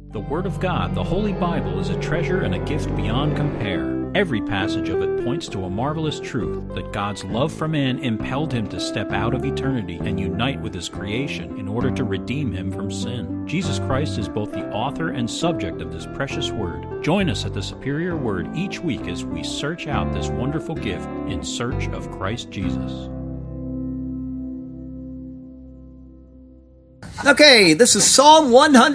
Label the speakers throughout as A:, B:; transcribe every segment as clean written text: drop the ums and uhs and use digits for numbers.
A: The Word of God, the Holy Bible, is a treasure and a gift beyond compare. Every passage of it points to a marvelous truth that God's love for man impelled him to step out of eternity and unite with his creation in order to redeem him from sin. Jesus Christ is both the author and subject of this precious Word. Join us at the Superior Word each week as we search out this wonderful gift in search of Christ Jesus.
B: Okay, this is Psalm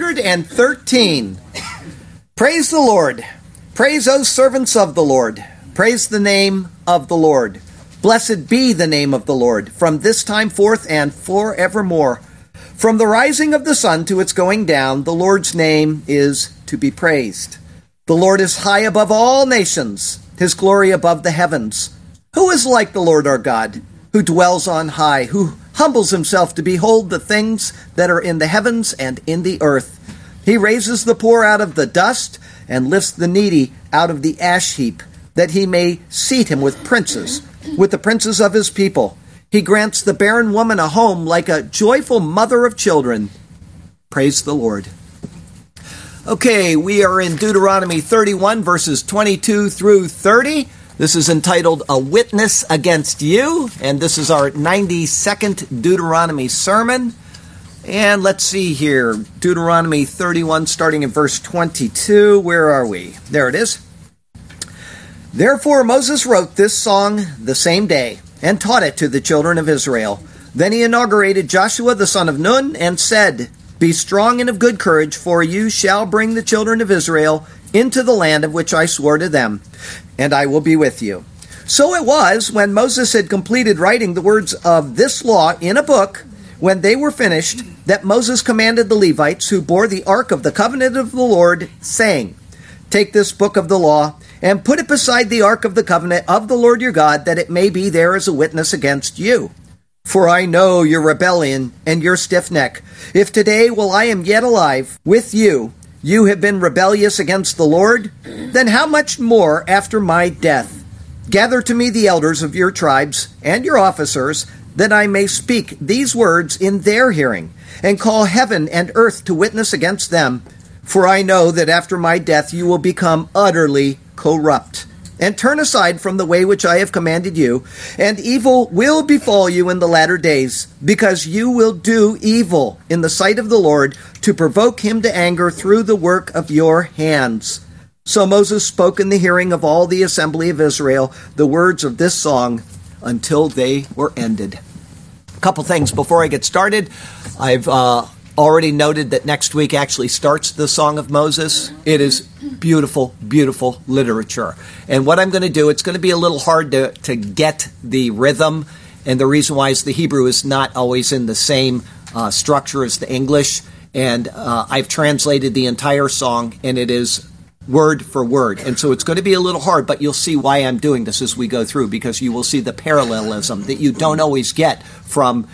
B: 113. Praise the Lord. Praise, O servants of the Lord. Praise the name of the Lord. Blessed be the name of the Lord, from this time forth and forevermore. From the rising of the sun to its going down, the Lord's name is to be praised. The Lord is high above all nations, his glory above the heavens. Who is like the Lord our God, who dwells on high, who humbles himself to behold the things that are in the heavens and in the earth? He raises the poor out of the dust and lifts the needy out of the ash heap, that he may seat him with princes, with the princes of his people. He grants the barren woman a home like a joyful mother of children. Praise the Lord. Okay, we are in Deuteronomy 31, verses 22 through 30. This is entitled A Witness Against You, and this is our 92nd Deuteronomy sermon. And let's see here, Deuteronomy 31, starting in verse 22. Where are we? There it is. Therefore Moses wrote this song the same day, and taught it to the children of Israel. Then he inaugurated Joshua the son of Nun, and said, Be strong and of good courage, for you shall bring the children of Israel into the land of which I swore to them, and I will be with you. So it was, when Moses had completed writing the words of this law in a book, when they were finished, that Moses commanded the Levites who bore the ark of the covenant of the Lord, saying, Take this book of the law, and put it beside the ark of the covenant of the Lord your God, that it may be there as a witness against you. For I know your rebellion and your stiff neck. If today, while I am yet alive with you, you have been rebellious against the Lord, then how much more after my death? Gather to me the elders of your tribes and your officers, that I may speak these words in their hearing, and call heaven and earth to witness against them. For I know that after my death you will become utterly corrupt, and turn aside from the way which I have commanded you, and evil will befall you in the latter days, because you will do evil in the sight of the Lord, to provoke him to anger through the work of your hands. So Moses spoke in the hearing of all the assembly of Israel the words of this song until they were ended. A couple things before I get started. I've already noted that next week actually starts the Song of Moses. It is beautiful, beautiful literature. And what I'm going to do, it's going to be a little hard to get the rhythm, and the reason why is the Hebrew is not always in the same structure as the English. And I've translated the entire song, and it is word for word. And so it's going to be a little hard, but you'll see why I'm doing this as we go through, because you will see the parallelism that you don't always get from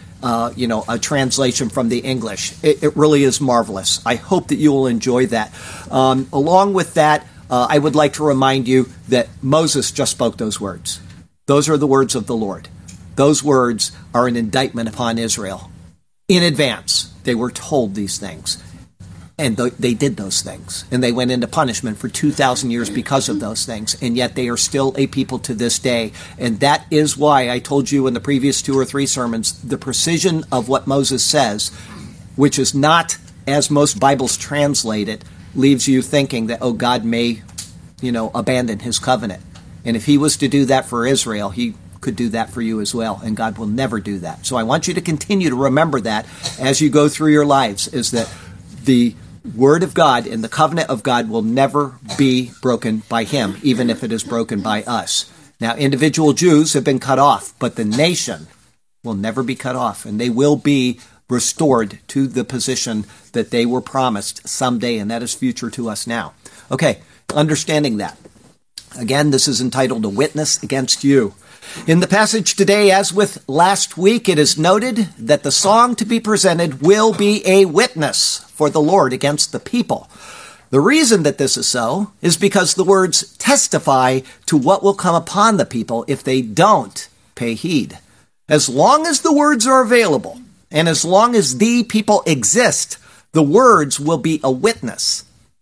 B: a translation from the English. It really is marvelous. I hope that you will enjoy that. Along with that, I would like to remind you that Moses just spoke those words. Those are the words of the Lord. Those words are an indictment upon Israel. In advance, they were told these things. And they did those things. And they went into punishment for 2,000 years because of those things. And yet they are still a people to this day. And that is why I told you in the previous 2 or 3 sermons, the precision of what Moses says, which is not, as most Bibles translate it, leaves you thinking that, oh, God may, abandon his covenant. And if he was to do that for Israel, he could do that for you as well. And God will never do that. So I want you to continue to remember that as you go through your lives, is that the Word of God and the covenant of God will never be broken by him, even if it is broken by us. Now, individual Jews have been cut off, but the nation will never be cut off, and they will be restored to the position that they were promised someday, and that is future to us now. Okay, understanding that. Again, this is entitled A Witness Against You. In the passage today, as with last week, it is noted that the song to be presented will be a witness for the Lord against the people. The reason that this is so is because the words testify to what will come upon the people if they don't pay heed. As long as the words are available, and as long as the people exist, the words will be a witness.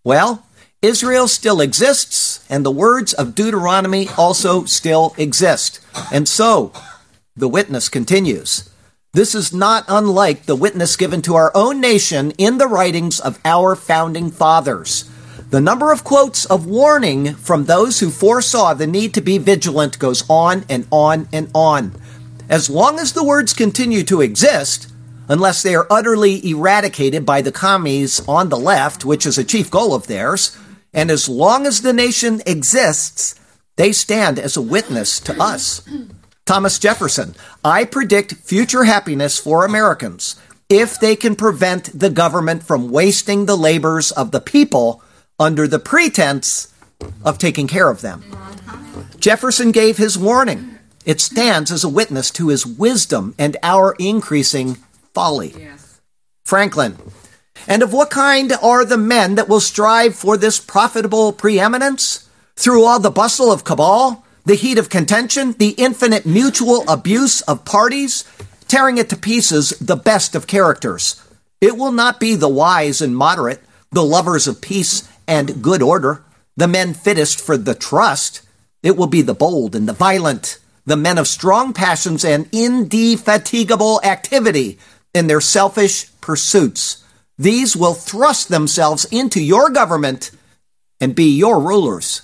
B: Well, Israel still exists, and the words of Deuteronomy also still exist. And so, the witness continues. This is not unlike the witness given to our own nation in the writings of our founding fathers. The number of quotes of warning from those who foresaw the need to be vigilant goes on and on and on. As long as the words continue to exist, unless they are utterly eradicated by the commies on the left, which is a chief goal of theirs, and as long as the nation exists, they stand as a witness to us. Thomas Jefferson, I predict future happiness for Americans if they can prevent the government from wasting the labors of the people under the pretense of taking care of them. Jefferson gave his warning. It stands as a witness to his wisdom and our increasing folly. Yes. Franklin, and of what kind are the men that will strive for this profitable preeminence? Through all the bustle of cabal, the heat of contention, the infinite mutual abuse of parties, tearing it to pieces the best of characters. It will not be the wise and moderate, the lovers of peace and good order, the men fittest for the trust. It will be the bold and the violent, the men of strong passions and indefatigable activity in their selfish pursuits. These will thrust themselves into your government and be your rulers.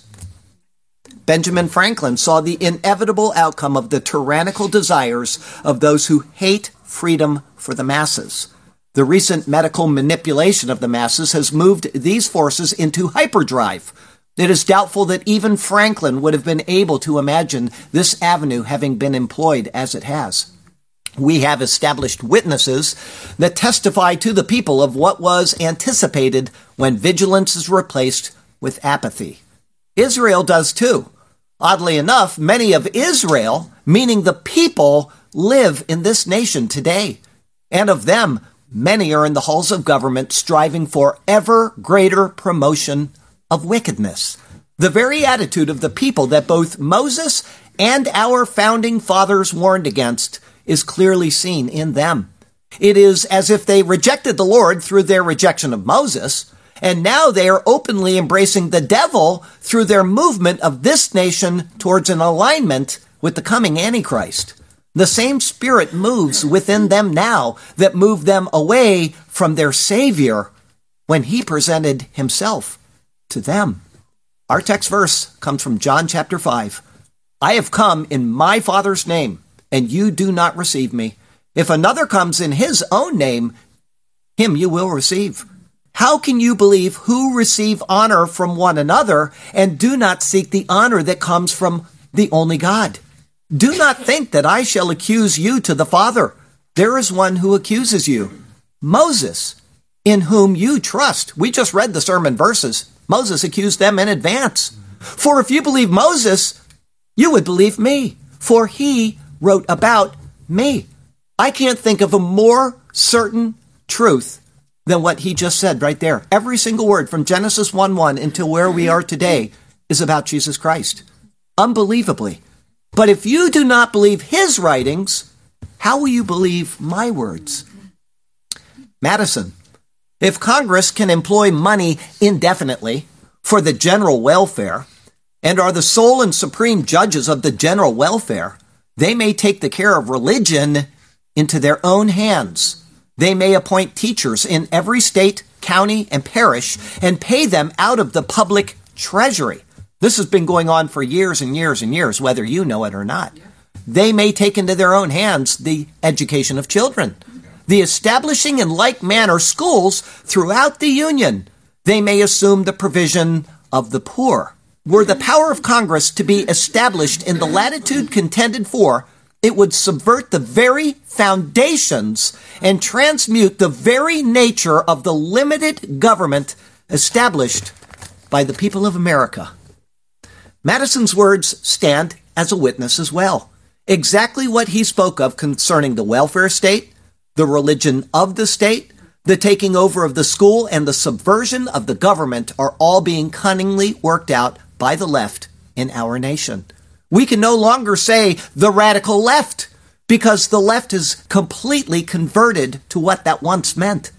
B: Benjamin Franklin saw the inevitable outcome of the tyrannical desires of those who hate freedom for the masses. The recent medical manipulation of the masses has moved these forces into hyperdrive. It is doubtful that even Franklin would have been able to imagine this avenue having been employed as it has. We have established witnesses that testify to the people of what was anticipated when vigilance is replaced with apathy. Israel does too. Oddly enough, many of Israel, meaning the people, live in this nation today. And of them, many are in the halls of government striving for ever greater promotion of wickedness. The very attitude of the people that both Moses and our founding fathers warned against is clearly seen in them. It is as if they rejected the Lord through their rejection of Moses, and now they are openly embracing the devil through their movement of this nation towards an alignment with the coming Antichrist. The same spirit moves within them now that moved them away from their Savior when he presented himself to them. Our text verse comes from John chapter 5. I have come in my Father's name, and you do not receive me. If another comes in his own name, him you will receive. How can you believe who receive honor from one another and do not seek the honor that comes from the only God? Do not think that I shall accuse you to the Father. There is one who accuses you, Moses, in whom you trust. We just read the sermon verses. Moses accused them in advance. For if you believe Moses, you would believe me, for he wrote about me. I can't think of a more certain truth than what he just said right there. Every single word from Genesis 1:1 until where we are today is about Jesus Christ. Unbelievably. But if you do not believe his writings, how will you believe my words? Madison, if Congress can employ money indefinitely for the general welfare and are the sole and supreme judges of the general welfare, they may take the care of religion into their own hands. They may appoint teachers in every state, county, and parish and pay them out of the public treasury. This has been going on for years and years and years, whether you know it or not. They may take into their own hands the education of children, the establishing in like manner schools throughout the Union. They may assume the provision of the poor. Were the power of Congress to be established in the latitude contended for, it would subvert the very foundations and transmute the very nature of the limited government established by the people of America. Madison's words stand as a witness as well. Exactly what he spoke of concerning the welfare state, the religion of the state, the taking over of the school, and the subversion of the government are all being cunningly worked out by the left in our nation. We can no longer say the radical left because the left is completely converted to what that once meant.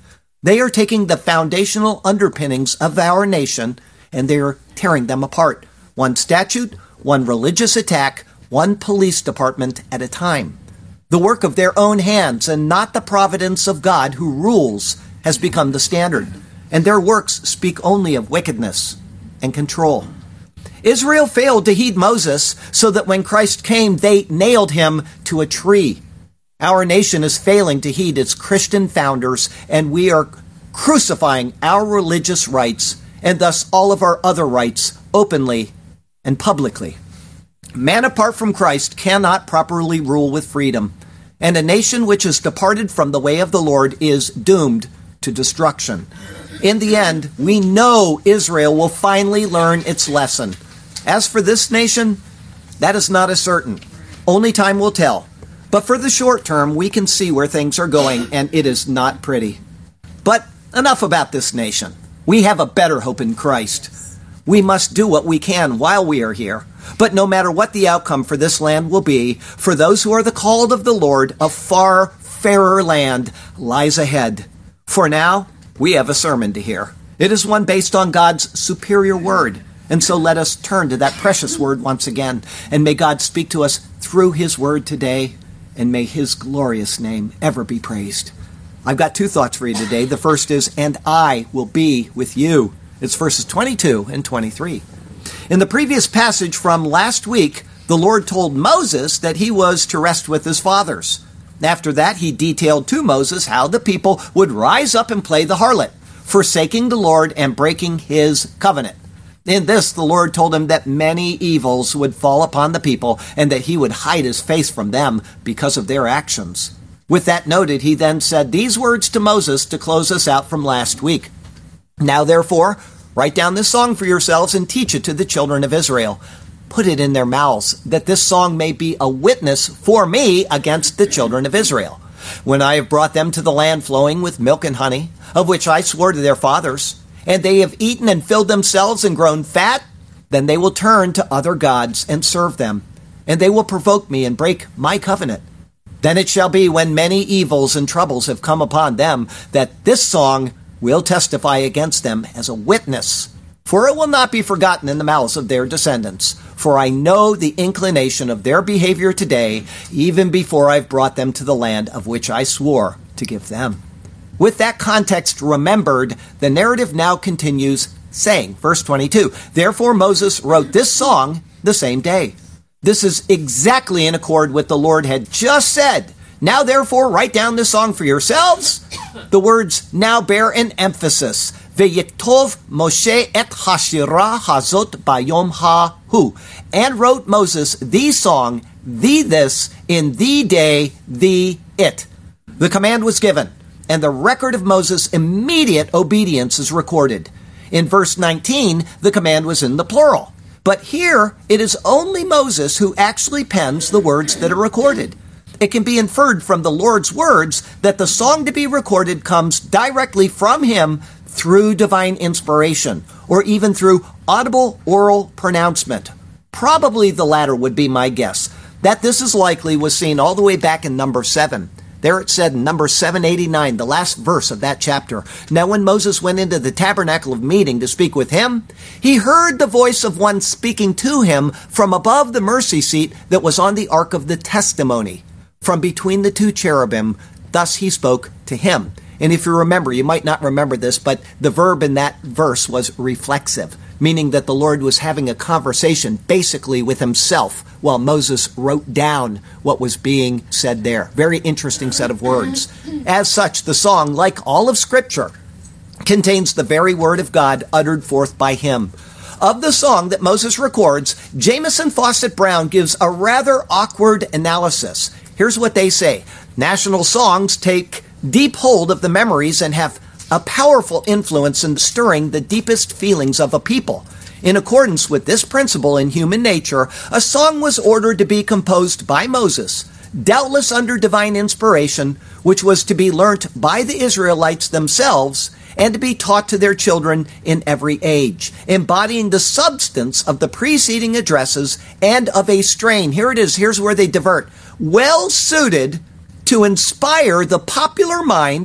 B: They are taking the foundational underpinnings of our nation and they are tearing them apart. One statute, one religious attack, one police department at a time. The work of their own hands and not the providence of God who rules has become the standard, and their works speak only of wickedness and control. Israel failed to heed Moses, so that when Christ came, they nailed him to a tree. Our nation is failing to heed its Christian founders, and we are crucifying our religious rights and thus all of our other rights openly and publicly. Man apart from Christ cannot properly rule with freedom, and a nation which has departed from the way of the Lord is doomed to destruction. In the end, we know Israel will finally learn its lesson. As for this nation, that is not as certain. Only time will tell. But for the short term, we can see where things are going, and it is not pretty. But enough about this nation. We have a better hope in Christ. We must do what we can while we are here. But no matter what the outcome for this land will be, for those who are the called of the Lord, a far fairer land lies ahead. For now, we have a sermon to hear. It is one based on God's superior word. And so let us turn to that precious word once again. And may God speak to us through his word today. And may his glorious name ever be praised. I've got two thoughts for you today. The first is, and I will be with you. It's verses 22 and 23. In the previous passage from last week, the Lord told Moses that he was to rest with his fathers. After that, he detailed to Moses how the people would rise up and play the harlot, forsaking the Lord and breaking his covenant. In this, the Lord told him that many evils would fall upon the people and that he would hide his face from them because of their actions. With that noted, he then said these words to Moses to close us out from last week. Now, therefore, write down this song for yourselves and teach it to the children of Israel. Put it in their mouths, that this song may be a witness for me against the children of Israel. When I have brought them to the land flowing with milk and honey, of which I swore to their fathers, and they have eaten and filled themselves and grown fat, then they will turn to other gods and serve them, and they will provoke me and break my covenant. Then it shall be when many evils and troubles have come upon them, that this song will testify against them as a witness. For it will not be forgotten in the mouths of their descendants. For I know the inclination of their behavior today, even before I've brought them to the land of which I swore to give them. With that context remembered, the narrative now continues saying, verse 22, Therefore Moses wrote this song the same day. This is exactly in accord with the Lord had just said. Now therefore write down this song for yourselves. The words now bear an emphasis. V'yiktov Moshe et hashira hazot bayom ha-hu. And wrote Moses the song, the this, in the day, the it. The command was given, and the record of Moses' immediate obedience is recorded. In verse 19, the command was in the plural. But here, it is only Moses who actually pens the words that are recorded. It can be inferred from the Lord's words that the song to be recorded comes directly from him through divine inspiration, or even through audible oral pronouncement. Probably the latter would be my guess. That this is likely was seen all the way back in number 7. There it said in number 789, the last verse of that chapter. Now when Moses went into the tabernacle of meeting to speak with him, he heard the voice of one speaking to him from above the mercy seat that was on the ark of the testimony, from between the two cherubim. Thus he spoke to him. And if you remember, you might not remember this, but the verb in that verse was reflexive, meaning that the Lord was having a conversation basically with himself while Moses wrote down what was being said there. Very interesting set of words. As such, the song, like all of Scripture, contains the very word of God uttered forth by him. Of the song that Moses records, Jamieson Fawcett Brown gives a rather awkward analysis. Here's what they say. National songs take deep hold of the memories and have a powerful influence in stirring the deepest feelings of a people. In accordance with this principle in human nature, a song was ordered to be composed by Moses, doubtless under divine inspiration, which was to be learnt by the Israelites themselves and to be taught to their children in every age, embodying the substance of the preceding addresses and of a strain. Here it is. Here's where they divert. Well suited to inspire the popular mind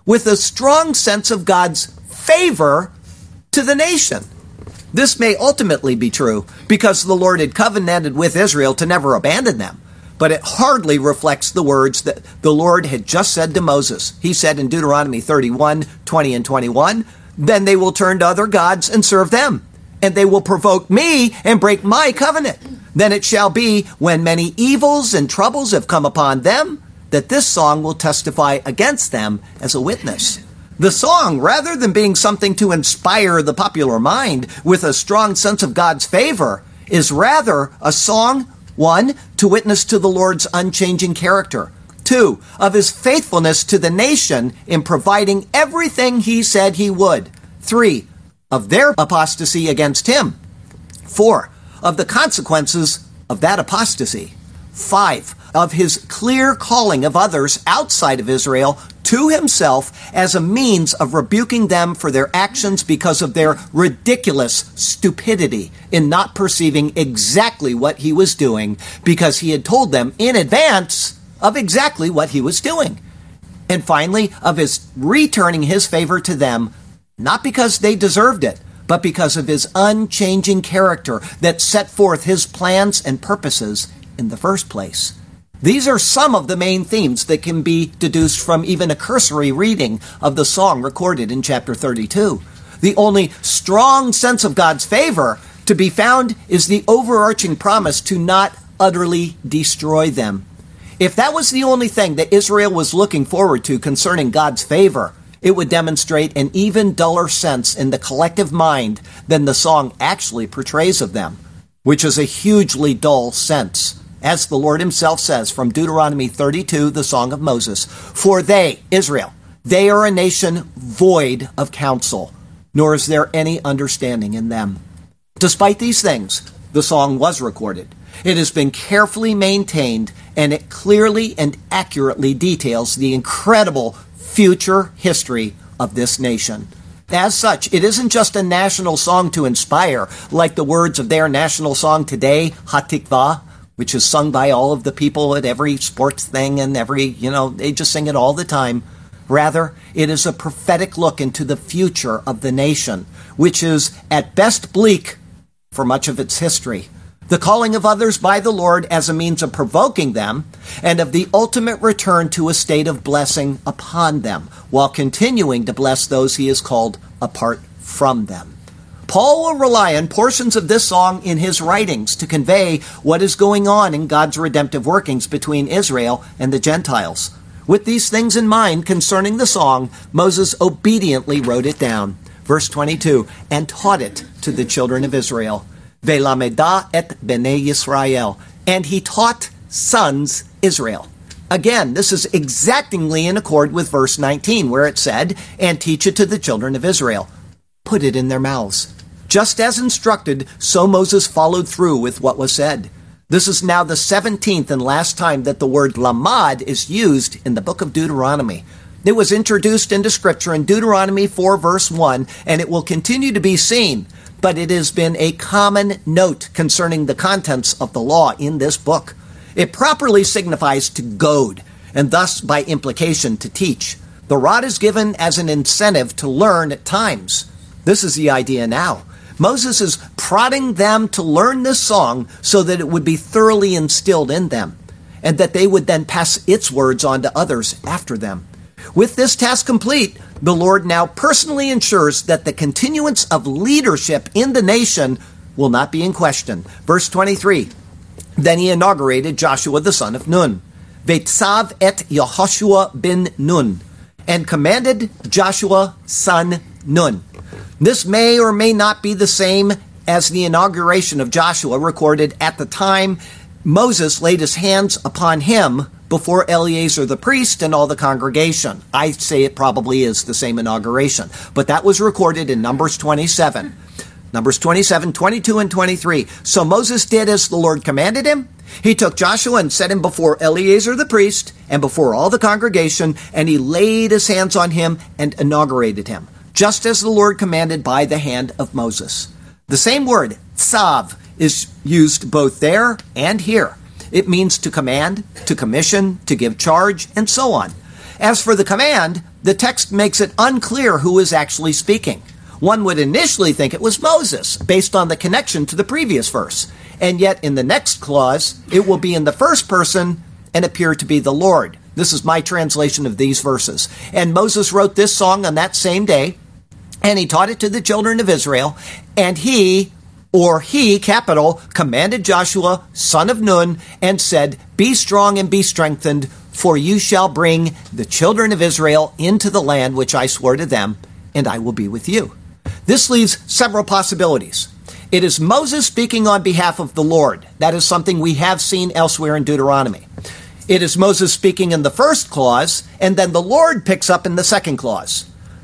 B: with a strong sense of God's favor to the nation. This may ultimately be true because the Lord had covenanted with Israel to never abandon them, but it hardly reflects the words that the Lord had just said to Moses. He said in Deuteronomy 31, 20 and 21, "Then they will turn to other gods and serve them, and they will provoke me and break my covenant. Then it shall be, when many evils and troubles have come upon them, that this song will testify against them as a witness." The song, rather than being something to inspire the popular mind with a strong sense of God's favor, is rather a song, 1, to witness to the Lord's unchanging character, 2, of his faithfulness to the nation in providing everything he said he would, 3, of their apostasy against him, 4, of the consequences of that apostasy, 5, of his clear calling of others outside of Israel to himself as a means of rebuking them for their actions because of their ridiculous stupidity in not perceiving exactly what he was doing, because he had told them in advance of exactly what he was doing. And finally, of his returning his favor to them, not because they deserved it, but because of his unchanging character that set forth his plans and purposes in the first place. These are some of the main themes that can be deduced from even a cursory reading of the song recorded in chapter 32. The only strong sense of God's favor to be found is the overarching promise to not utterly destroy them. If that was the only thing that Israel was looking forward to concerning God's favor, it would demonstrate an even duller sense in the collective mind than the song actually portrays of them, which is a hugely dull sense. As the Lord himself says from Deuteronomy 32, the Song of Moses, "For they," Israel, "they are a nation void of counsel, nor is there any understanding in them." Despite these things, the song was recorded. It has been carefully maintained, and it clearly and accurately details the incredible future history of this nation. As such, it isn't just a national song to inspire, like the words of their national song today, Hatikvah, which is sung by all of the people at every sports thing and they just sing it all the time. Rather, it is a prophetic look into the future of the nation, which is at best bleak for much of its history. The calling of others by the Lord as a means of provoking them, and of the ultimate return to a state of blessing upon them, while continuing to bless those he has called apart from them. Paul will rely on portions of this song in his writings to convey what is going on in God's redemptive workings between Israel and the Gentiles. With these things in mind concerning the song, Moses obediently wrote it down. Verse 22, "and taught it to the children of Israel. Ve'lameda et bnei Yisrael." And he taught sons Israel. Again, this is exactingly in accord with verse 19, where it said, "and teach it to the children of Israel." Put it in their mouths. Just as instructed, so Moses followed through with what was said. This is now the 17th and last time that the word lamad is used in the book of Deuteronomy. It was introduced into Scripture in Deuteronomy 4, verse 1, and it will continue to be seen, but it has been a common note concerning the contents of the law in this book. It properly signifies to goad, and thus, by implication, to teach. The rod is given as an incentive to learn at times. This is the idea now. Moses is prodding them to learn this song so that it would be thoroughly instilled in them, and that they would then pass its words on to others after them. With this task complete, the Lord now personally ensures that the continuance of leadership in the nation will not be in question. Verse 23, "Then he inaugurated Joshua the son of Nun, Ve'tzav et Yehoshua ben Nun, and commanded Joshua son Nun." This may or may not be the same as the inauguration of Joshua recorded at the time Moses laid his hands upon him before Eleazar the priest and all the congregation. I say it probably is the same inauguration, but that was recorded in Numbers 27. Numbers 27, 22, and 23. "So Moses did as the Lord commanded him. He took Joshua and set him before Eleazar the priest and before all the congregation, and he laid his hands on him and inaugurated him, just as the Lord commanded by the hand of Moses." The same word, tzav, is used both there and here. It means to command, to commission, to give charge, and so on. As for the command, the text makes it unclear who is actually speaking. One would initially think it was Moses, based on the connection to the previous verse. And yet in the next clause, it will be in the first person and appear to be the Lord. This is my translation of these verses. And Moses wrote this song on that same day, and he taught it to the children of Israel, and he, capital, commanded Joshua, son of Nun, and said, "Be strong and be strengthened, for you shall bring the children of Israel into the land which I swore to them, and I will be with you." This leaves several possibilities. It is Moses speaking on behalf of the Lord. That is something we have seen elsewhere in Deuteronomy. It is Moses speaking in the first clause, and then the Lord picks up in the second clause.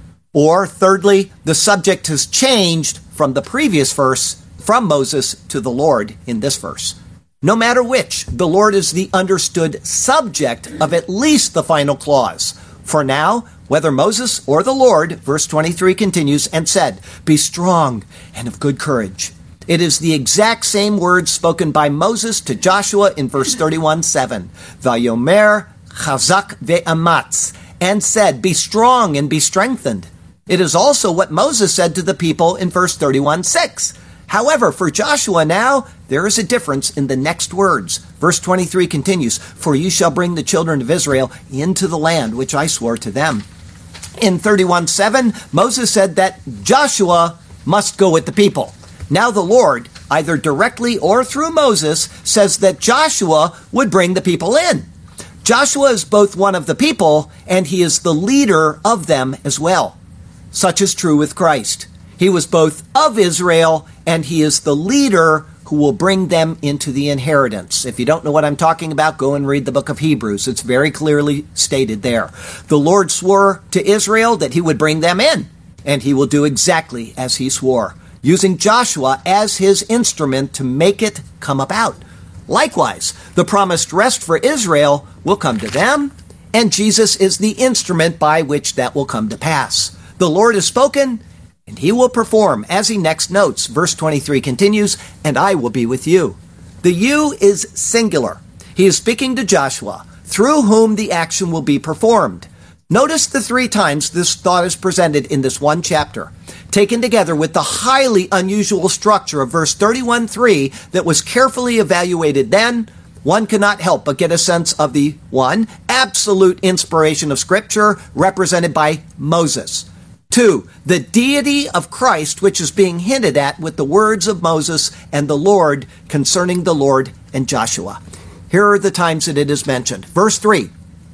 B: Or, thirdly, the subject has changed from the previous verse, from Moses to the Lord in this verse. No matter which, the Lord is the understood subject of at least the final clause. For now, whether Moses or the Lord, verse 23 continues, and said, "Be strong and of good courage." It is the exact same words spoken by Moses to Joshua in verse 31:7. Vayomer chazak ve'amatz, and said, "Be strong and be strengthened." It is also what Moses said to the people in verse 31:6. However, for Joshua now, there is a difference in the next words. Verse 23 continues, "For you shall bring the children of Israel into the land which I swore to them." In 31:7, Moses said that Joshua must go with the people. Now the Lord, either directly or through Moses, says that Joshua would bring the people in. Joshua is both one of the people, and he is the leader of them as well. Such is true with Christ. He was both of Israel, and he is the leader who will bring them into the inheritance. If you don't know what I'm talking about, go and read the book of Hebrews. It's very clearly stated there. The Lord swore to Israel that he would bring them in, and he will do exactly as he swore, using Joshua as his instrument to make it come about. Likewise, the promised rest for Israel will come to them, and Jesus is the instrument by which that will come to pass. The Lord has spoken, and he will perform, as he next notes. Verse 23 continues, "And I will be with you." The you is singular. He is speaking to Joshua, through whom the action will be performed. Notice the 3 times this thought is presented in this one chapter, taken together with the highly unusual structure of verse 31:3 that was carefully evaluated then. One cannot help but get a sense of the, 1, absolute inspiration of Scripture represented by Moses. 2, the deity of Christ, which is being hinted at with the words of Moses and the Lord concerning the Lord and Joshua. Here are the times that it is mentioned. Verse 3,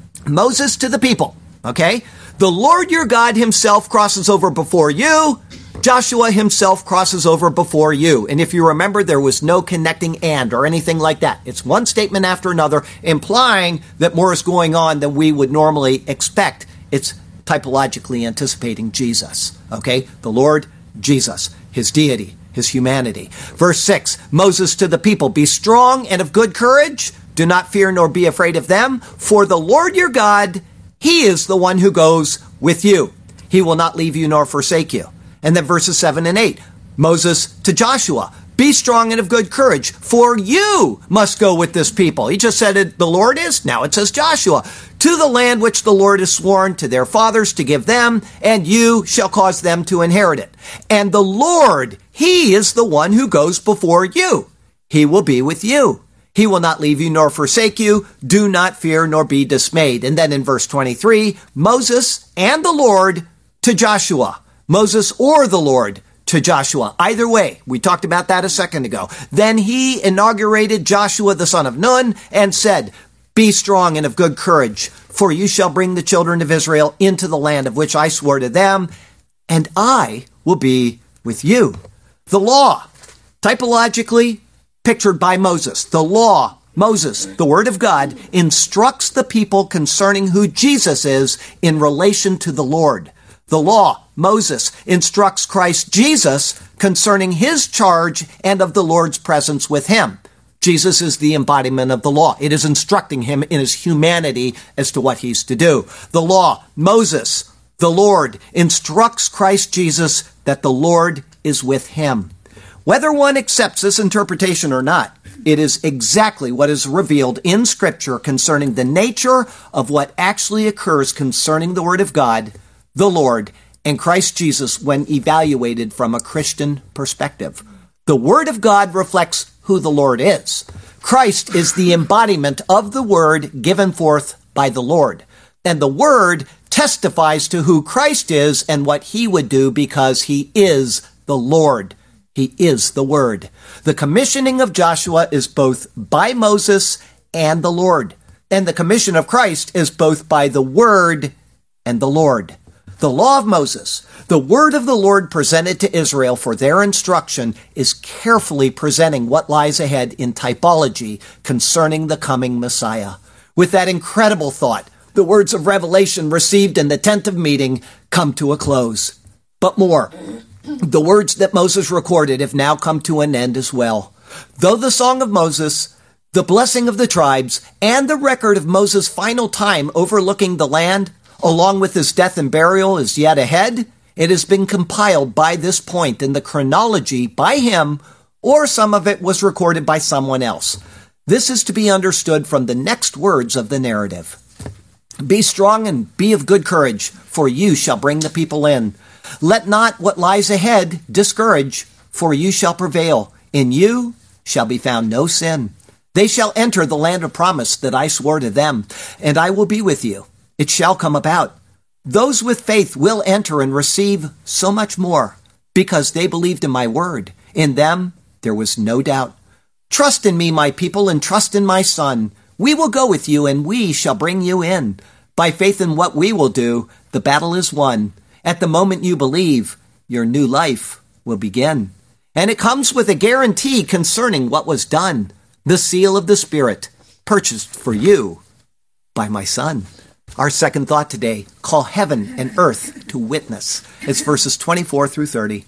B: Moses to the people, okay? "The Lord your God himself crosses over before you. Joshua himself crosses over before you." And if you remember, there was no connecting "and" or anything like that. It's one statement after another, implying that more is going on than we would normally expect. It's typologically anticipating Jesus, okay? The Lord, Jesus, his deity, his humanity. Verse 6, Moses to the people, "Be strong and of good courage. Do not fear nor be afraid of them. For the Lord your God, he is the one who goes with you. He will not leave you nor forsake you." And then verses 7 and 8, Moses to Joshua, "Be strong and of good courage, for you must go with this people." He just said it, the Lord is. Now it says Joshua, "To the land which the Lord has sworn to their fathers to give them, and you shall cause them to inherit it. And the Lord, he is the one who goes before you. He will be with you. He will not leave you nor forsake you. Do not fear nor be dismayed." And then in verse 23, Moses and the Lord to Joshua. Moses or the Lord to Joshua. Either way, we talked about that a second ago. "Then he inaugurated Joshua the son of Nun and said, 'Be strong and of good courage, for you shall bring the children of Israel into the land of which I swore to them, and I will be with you.'" The law, typologically pictured by Moses. The law, Moses, the word of God, instructs the people concerning who Jesus is in relation to the Lord. The law, Moses, instructs Christ Jesus concerning his charge and of the Lord's presence with him. Jesus is the embodiment of the law. It is instructing him in his humanity as to what he's to do. The law, Moses, the Lord, instructs Christ Jesus that the Lord is with him. Whether one accepts this interpretation or not, it is exactly what is revealed in Scripture concerning the nature of what actually occurs concerning the Word of God, the Lord, and Christ Jesus when evaluated from a Christian perspective. The Word of God reflects who the Lord is. Christ is the embodiment of the Word given forth by the Lord. And the Word testifies to who Christ is and what he would do because he is the Lord. He is the Word. The commissioning of Joshua is both by Moses and the Lord. And the commission of Christ is both by the Word and the Lord. The law of Moses, the word of the Lord presented to Israel for their instruction, is carefully presenting what lies ahead in typology concerning the coming Messiah. With that incredible thought, the words of revelation received in the tent of meeting come to a close. But more, the words that Moses recorded have now come to an end as well. Though the song of Moses, the blessing of the tribes, and the record of Moses' final time overlooking the land, along with his death and burial, is yet ahead, it has been compiled by this point in the chronology by him, or some of it was recorded by someone else. This is to be understood from the next words of the narrative. Be strong and be of good courage, for you shall bring the people in. Let not what lies ahead discourage, for you shall prevail. In you shall be found no sin. They shall enter the land of promise that I swore to them, and I will be with you. It shall come about. Those with faith will enter and receive so much more, because they believed in my word. In them there was no doubt. Trust in me, my people, and trust in my Son. We will go with you, and we shall bring you in. By faith in what we will do, the battle is won. At the moment you believe, your new life will begin. And it comes with a guarantee concerning what was done, the seal of the Spirit, purchased for you by my Son. Our second thought today, call heaven and earth to witness. It's verses 24 through 30.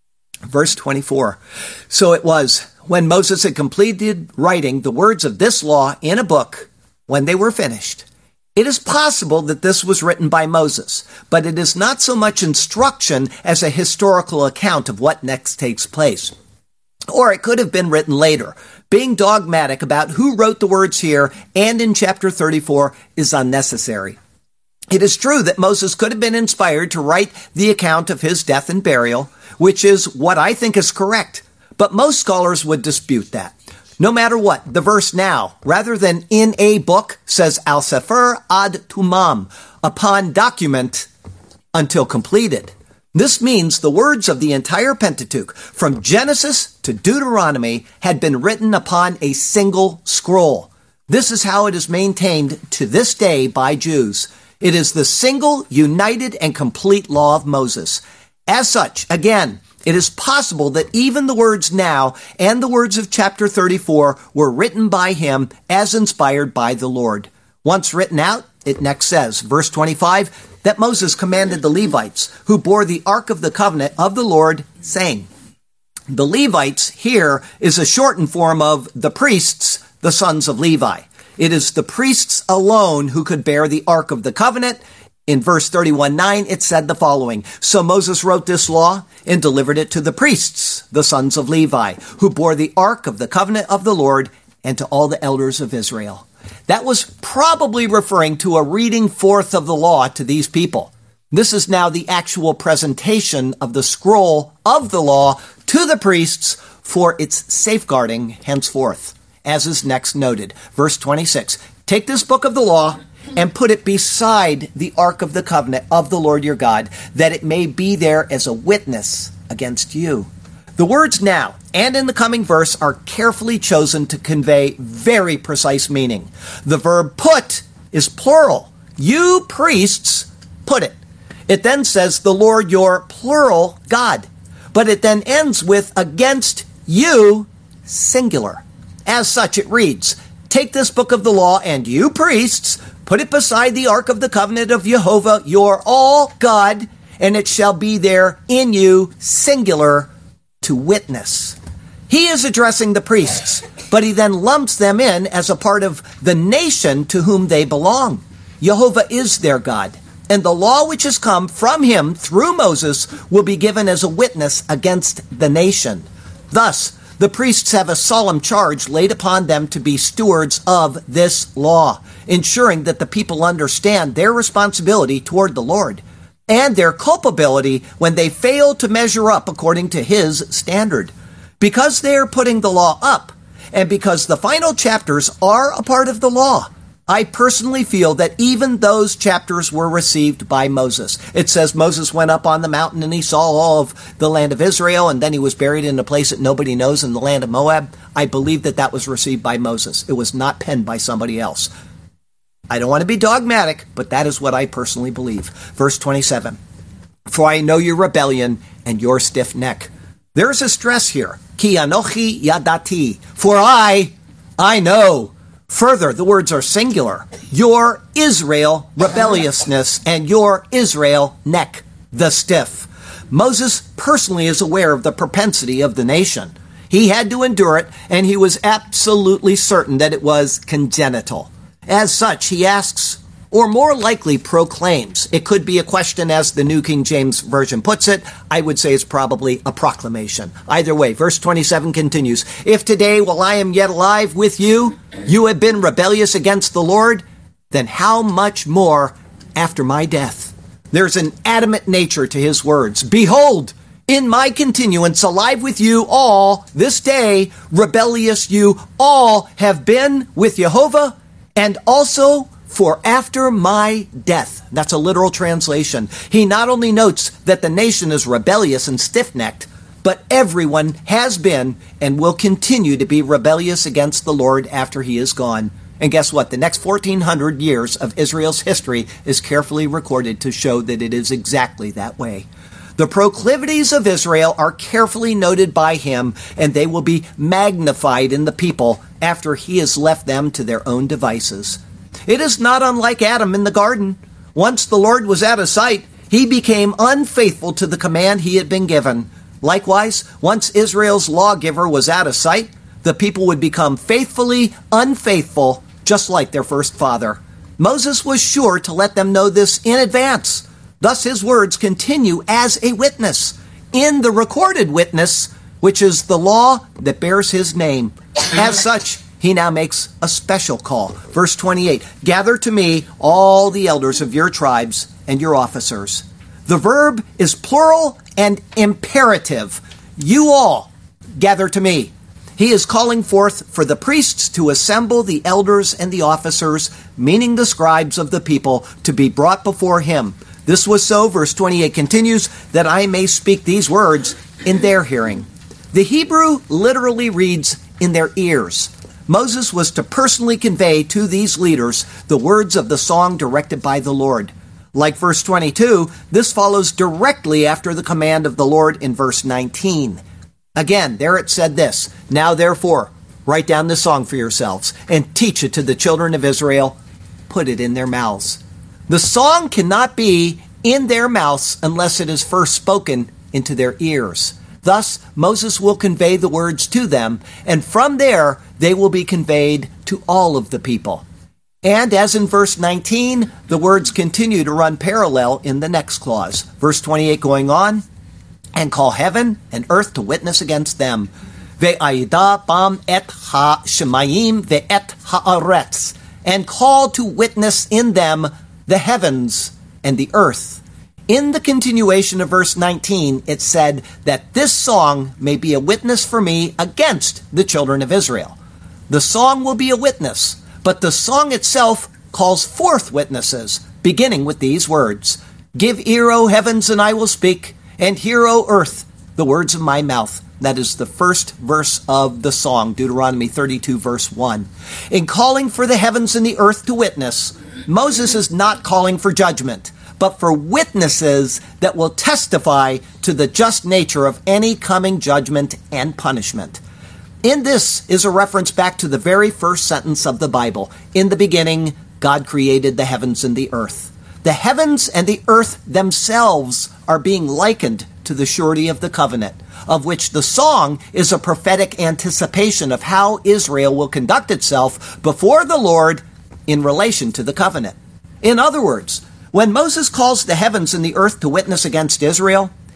B: Verse 24. So it was, when Moses had completed writing the words of this law in a book, when they were finished. It is possible that this was written by Moses, but it is not so much instruction as a historical account of what next takes place. Or it could have been written later. Being dogmatic about who wrote the words here and in chapter 34 is unnecessary. It is true that Moses could have been inspired to write the account of his death and burial, which is what I think is correct, but most scholars would dispute that. No matter what, the verse now, rather than in a book, says al sefer ad tumam, upon document until completed. This means the words of the entire Pentateuch, from Genesis to Deuteronomy, had been written upon a single scroll. This is how it is maintained to this day by Jews. It is the single, united, and complete law of Moses. As such, again, it is possible that even the words now and the words of chapter 34 were written by him as inspired by the Lord. Once written out, it next says, verse 25, that Moses commanded the Levites, who bore the ark of the covenant of the Lord, saying, the Levites here is a shortened form of the priests, the sons of Levi. It is the priests alone who could bear the ark of the covenant. In verse 31:9, it said the following, so Moses wrote this law and delivered it to the priests, the sons of Levi, who bore the ark of the covenant of the Lord, and to all the elders of Israel. That was probably referring to a reading forth of the law to these people. This is now the actual presentation of the scroll of the law to the priests for its safeguarding henceforth, as is next noted. Verse 26, take this book of the law and put it beside the ark of the covenant of the Lord your God, that it may be there as a witness against you. The words now and in the coming verse are carefully chosen to convey very precise meaning. The verb put is plural. You priests put it. It then says the Lord your plural God. But it then ends with against you singular. As such it reads, take this book of the law and you priests put it beside the ark of the covenant of Jehovah your all God, and it shall be there in you singular to witness. He is addressing the priests, but he then lumps them in as a part of the nation to whom they belong. Jehovah is their God, and the law which has come from him through Moses will be given as a witness against the nation. Thus, the priests have a solemn charge laid upon them to be stewards of this law, ensuring that the people understand their responsibility toward the Lord and their culpability when they fail to measure up according to His standard. Because they are putting the law up, and because the final chapters are a part of the law, I personally feel that even those chapters were received by Moses. It says Moses went up on the mountain and he saw all of the land of Israel, and then he was buried in a place that nobody knows in the land of Moab. I believe that that was received by Moses. It was not penned by somebody else. I don't want to be dogmatic, but that is what I personally believe. Verse 27, for I know your rebellion and your stiff neck. There is a stress here. Ki anochi yadati. For I know. Further, the words are singular. Your Israel rebelliousness and your Israel neck, the stiff. Moses personally is aware of the propensity of the nation. He had to endure it, and he was absolutely certain that it was congenital. As such, he asks, or more likely proclaims. It could be a question as the New King James Version puts it. I would say it's probably a proclamation. Either way, verse 27 continues, if today, while I am yet alive with you, you have been rebellious against the Lord, then how much more after my death? There's an adamant nature to his words. Behold, in my continuance alive with you all this day, rebellious you all have been with Jehovah, and also for after my death. That's a literal translation. He not only notes that the nation is rebellious and stiff-necked, but everyone has been and will continue to be rebellious against the Lord after he is gone. And guess what? The next 1,400 years of Israel's history is carefully recorded to show that it is exactly that way. The proclivities of Israel are carefully noted by him, and they will be magnified in the people after he has left them to their own devices. It is not unlike Adam in the garden. Once the Lord was out of sight, he became unfaithful to the command he had been given. Likewise, once Israel's lawgiver was out of sight, the people would become faithfully unfaithful, just like their first father. Moses was sure to let them know this in advance. Thus his words continue as a witness in the recorded witness, which is the law that bears his name. As such, he now makes a special call. Verse 28, gather to me all the elders of your tribes and your officers. The verb is plural and imperative. You all gather to me. He is calling forth for the priests to assemble the elders and the officers, meaning the scribes of the people, to be brought before him. This was so, verse 28 continues, that I may speak these words in their hearing. The Hebrew literally reads, in their ears. Moses was to personally convey to these leaders the words of the song directed by the Lord. Like verse 22, this follows directly after the command of the Lord in verse 19. Again, there it said this, now therefore, write down this song for yourselves and teach it to the children of Israel. Put it in their mouths. The song cannot be in their mouths unless it is first spoken into their ears. Thus, Moses will convey the words to them, and from there, they will be conveyed to all of the people. And as in verse 19, the words continue to run parallel in the next clause. Verse 28 going on, and call heaven and earth to witness against them. Ve'ayida bam et ha-shemayim ve'et ha'aretz, and call to witness in them the heavens and the earth. In the continuation of verse 19, it said that this song may be a witness for me against the children of Israel. The song will be a witness, but the song itself calls forth witnesses, beginning with these words, give ear, O heavens, and I will speak, and hear, O earth, the words of my mouth. That is the first verse of the song, Deuteronomy 32, verse 1. In calling for the heavens and the earth to witness, Moses is not calling for judgment, but for witnesses that will testify to the just nature of any coming judgment and punishment. In this is a reference back to the very first sentence of the Bible. In the beginning, God created the heavens and the earth. The heavens and the earth themselves are being likened to the surety of the covenant, of which the song is a prophetic anticipation of how Israel will conduct itself before the Lord in relation to the covenant. In other words, when Moses calls the heavens and the earth to witness against Israel,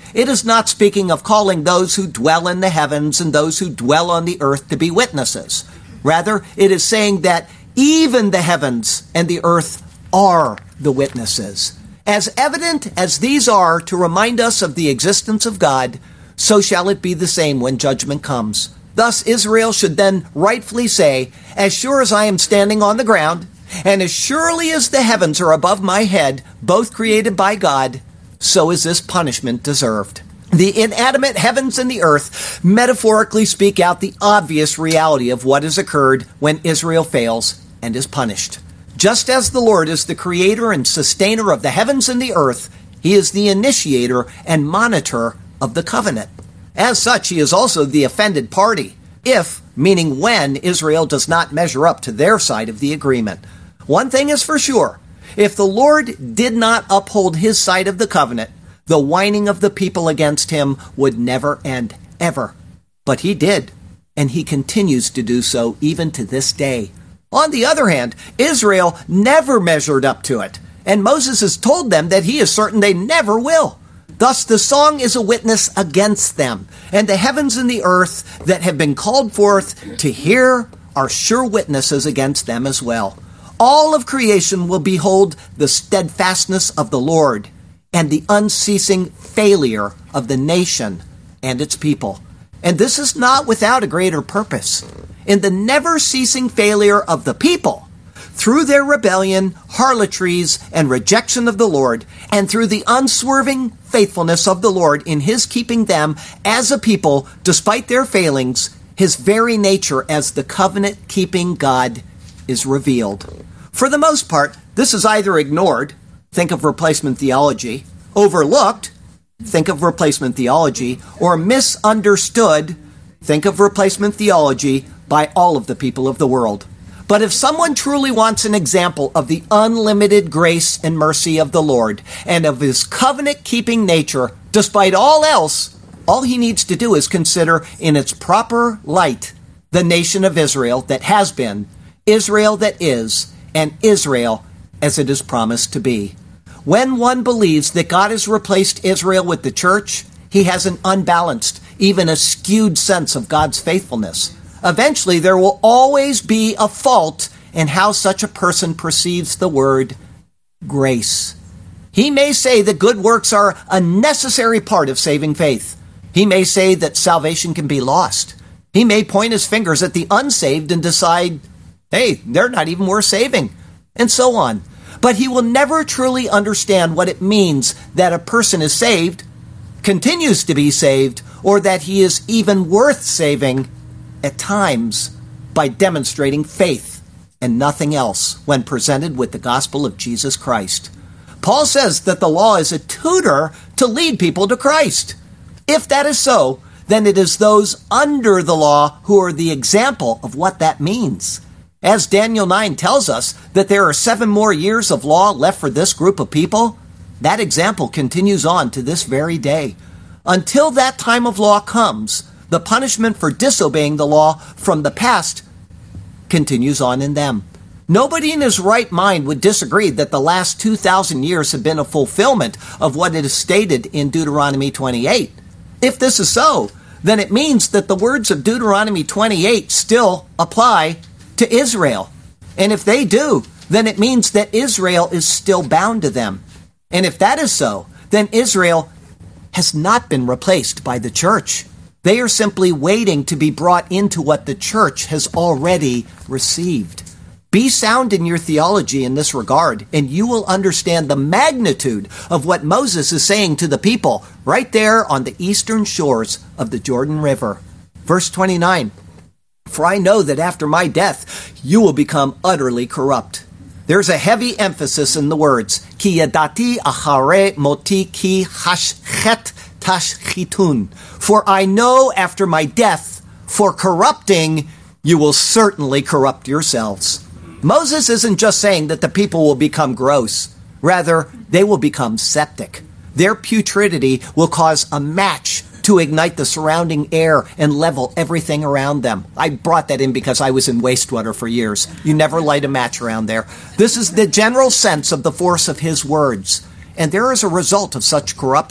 B: it is not speaking of calling those who dwell in the heavens and those who dwell on the earth to be witnesses. Rather, it is saying that even the heavens and the earth are the witnesses. As evident as these are to remind us of the existence of God, so shall it be the same when judgment comes. Thus, Israel should then rightfully say, as sure as I am standing on the ground, and as surely as the heavens are above my head, both created by God, so is this punishment deserved. The inanimate heavens and the earth metaphorically speak out the obvious reality of what has occurred when Israel fails and is punished. Just as the Lord is the creator and sustainer of the heavens and the earth, he is the initiator and monitor of the covenant. As such, he is also the offended party, if, meaning when, Israel does not measure up to their side of the agreement. One thing is for sure, if the Lord did not uphold his side of the covenant, the whining of the people against him would never end, ever. But he did, and he continues to do so even to this day. On the other hand, Israel never measured up to it, and Moses has told them that he is certain they never will. Thus, the song is a witness against them, and the heavens and the earth that have been called forth to hear are sure witnesses against them as well. All of creation will behold the steadfastness of the Lord and the unceasing failure of the nation and its people. And this is not without a greater purpose. In the never-ceasing failure of the people, through their rebellion, harlotries, and rejection of the Lord, and through the unswerving faithfulness of the Lord in his keeping them as a people, despite their failings, his very nature as the covenant-keeping God is revealed. For the most part, this is either ignored, think of replacement theology, overlooked, think of replacement theology, or misunderstood, think of replacement theology by all of the people of the world. But if someone truly wants an example of the unlimited grace and mercy of the Lord and of his covenant-keeping nature, despite all else, all he needs to do is consider in its proper light the nation of Israel that has been, Israel that is, and Israel as it is promised to be. When one believes that God has replaced Israel with the church, he has an unbalanced, even a skewed sense of God's faithfulness. Eventually, there will always be a fault in how such a person perceives the word grace. He may say that good works are a necessary part of saving faith. He may say that salvation can be lost. He may point his fingers at the unsaved and decide, hey, they're not even worth saving, and so on. But he will never truly understand what it means that a person is saved, continues to be saved, or that he is even worth saving at times by demonstrating faith and nothing else when presented with the gospel of Jesus Christ. Paul says that the law is a tutor to lead people to Christ. If that is so, then it is those under the law who are the example of what that means. As Daniel 9 tells us that there are 7 more years of law left for this group of people, that example continues on to this very day. Until that time of law comes, the punishment for disobeying the law from the past continues on in them. Nobody in his right mind would disagree that the last 2,000 years have been a fulfillment of what it is stated in Deuteronomy 28. If this is so, then it means that the words of Deuteronomy 28 still apply to Israel. And if they do, then it means that Israel is still bound to them. And if that is so, then Israel has not been replaced by the church. They are simply waiting to be brought into what the church has already received. Be sound in your theology in this regard, and you will understand the magnitude of what Moses is saying to the people right there on the eastern shores of the Jordan River. Verse 29, "For I know that after my death you will become utterly corrupt." There's a heavy emphasis in the words, "Ki yadati achare moti ki hashchet tashchitun." For I know after my death, for corrupting, you will certainly corrupt yourselves. Moses isn't just saying that the people will become gross. Rather, they will become septic. Their putridity will cause a match to ignite the surrounding air and level everything around them. I brought that in because I was in wastewater for years. You never light a match around there. This is the general sense of the force of his words. And there is a result of such corruption.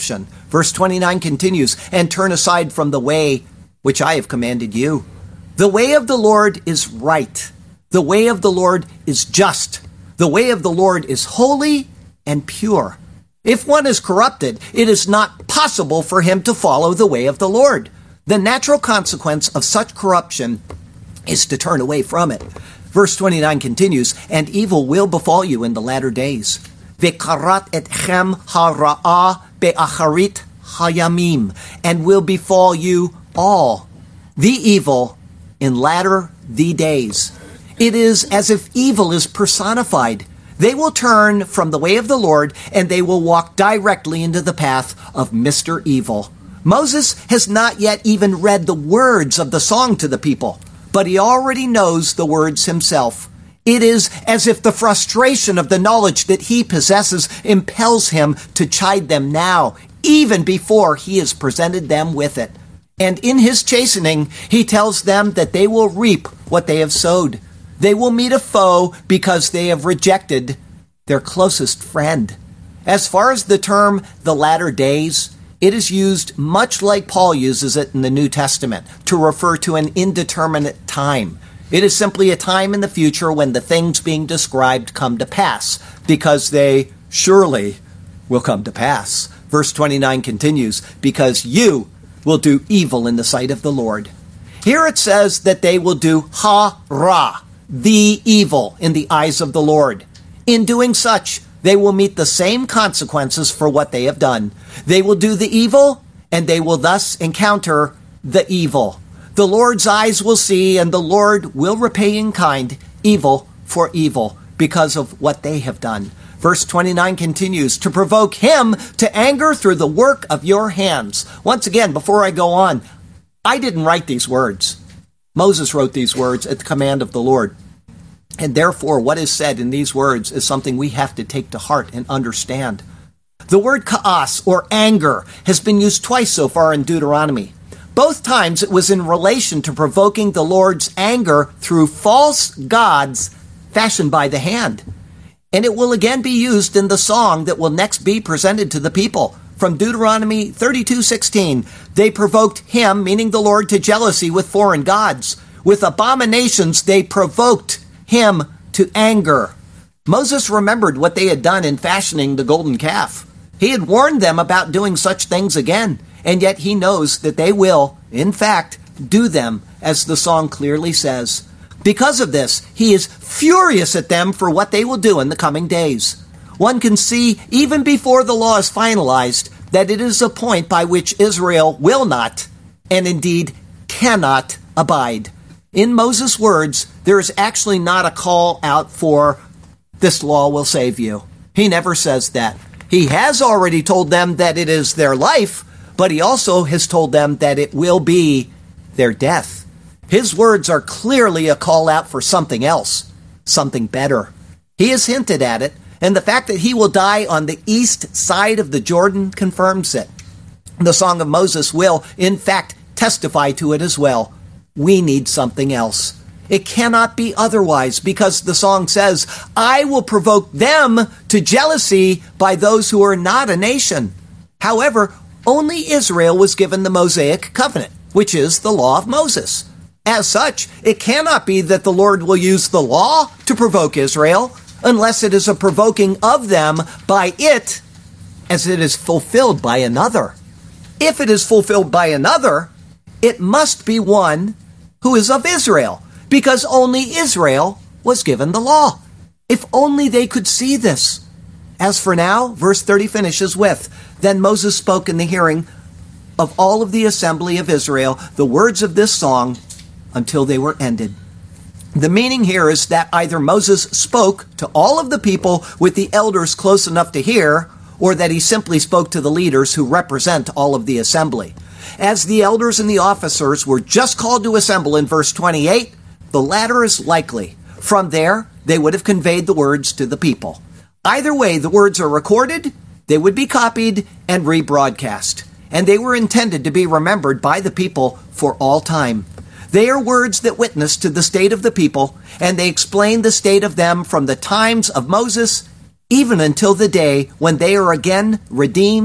B: Verse 29 continues, and turn aside from the way which I have commanded you. The way of the Lord is right. The way of the Lord is just. The way of the Lord is holy and pure. If one is corrupted, it is not possible for him to follow the way of the Lord. The natural consequence of such corruption is to turn away from it. Verse 29 continues, and evil will befall you in the latter days. Vekarat etchem hara'ah be'acharit hayamim, and will befall you all the evil in latter the days. It is as if evil is personified. They will turn from the way of the Lord, and they will walk directly into the path of Mr. Evil. Moses has not yet even read the words of the song to the people, but he already knows the words himself. It is as if the frustration of the knowledge that he possesses impels him to chide them now, even before he has presented them with it. And in his chastening, he tells them that they will reap what they have sowed. They will meet a foe because they have rejected their closest friend. As far as the term the latter days, it is used much like Paul uses it in the New Testament to refer to an indeterminate time. It is simply a time in the future when the things being described come to pass, because they surely will come to pass. Verse 29 continues, because you will do evil in the sight of the Lord. Here it says that they will do ha-ra, the evil in the eyes of the Lord. In doing such, they will meet the same consequences for what they have done. They will do the evil, and they will thus encounter the evil. The Lord's eyes will see, and the Lord will repay in kind evil for evil because of what they have done. Verse 29 continues, to provoke him to anger through the work of your hands. Once again, before I go on, I didn't write these words. Moses wrote these words at the command of the Lord. And therefore, what is said in these words is something we have to take to heart and understand. The word ka'as, or anger, has been used twice so far in Deuteronomy. Both times it was in relation to provoking the Lord's anger through false gods fashioned by the hand. And it will again be used in the song that will next be presented to the people. From Deuteronomy 32:16, they provoked him, meaning the Lord, to jealousy with foreign gods. With abominations, they provoked him to anger. Moses remembered what they had done in fashioning the golden calf. He had warned them about doing such things again, and yet he knows that they will, in fact, do them, as the song clearly says. Because of this, he is furious at them for what they will do in the coming days. One can see, even before the law is finalized, that it is a point by which Israel will not, and indeed cannot, abide. In Moses' words, there is actually not a call out for, this law will save you. He never says that. He has already told them that it is their life, but he also has told them that it will be their death. His words are clearly a call out for something else, something better. He has hinted at it, and the fact that he will die on the east side of the Jordan confirms it. The Song of Moses will, in fact, testify to it as well. We need something else. It cannot be otherwise, because the song says, I will provoke them to jealousy by those who are not a nation. However, only Israel was given the Mosaic covenant, which is the law of Moses. As such, it cannot be that the Lord will use the law to provoke Israel, unless it is a provoking of them by it, as it is fulfilled by another. If it is fulfilled by another, it must be one who is of Israel, because only Israel was given the law. If only they could see this. As for now, verse 30 finishes with, then Moses spoke in the hearing of all of the assembly of Israel the words of this song until they were ended. The meaning here is that either Moses spoke to all of the people with the elders close enough to hear, or that he simply spoke to the leaders who represent all of the assembly. As the elders and the officers were just called to assemble in verse 28, the latter is likely. From there, they would have conveyed the words to the people. Either way, the words are recorded, they would be copied and rebroadcast, and they were intended to be remembered by the people for all time. They are words that witness to the state of the people, and they explain the state of them from the times of Moses even until the day when they are again redeemed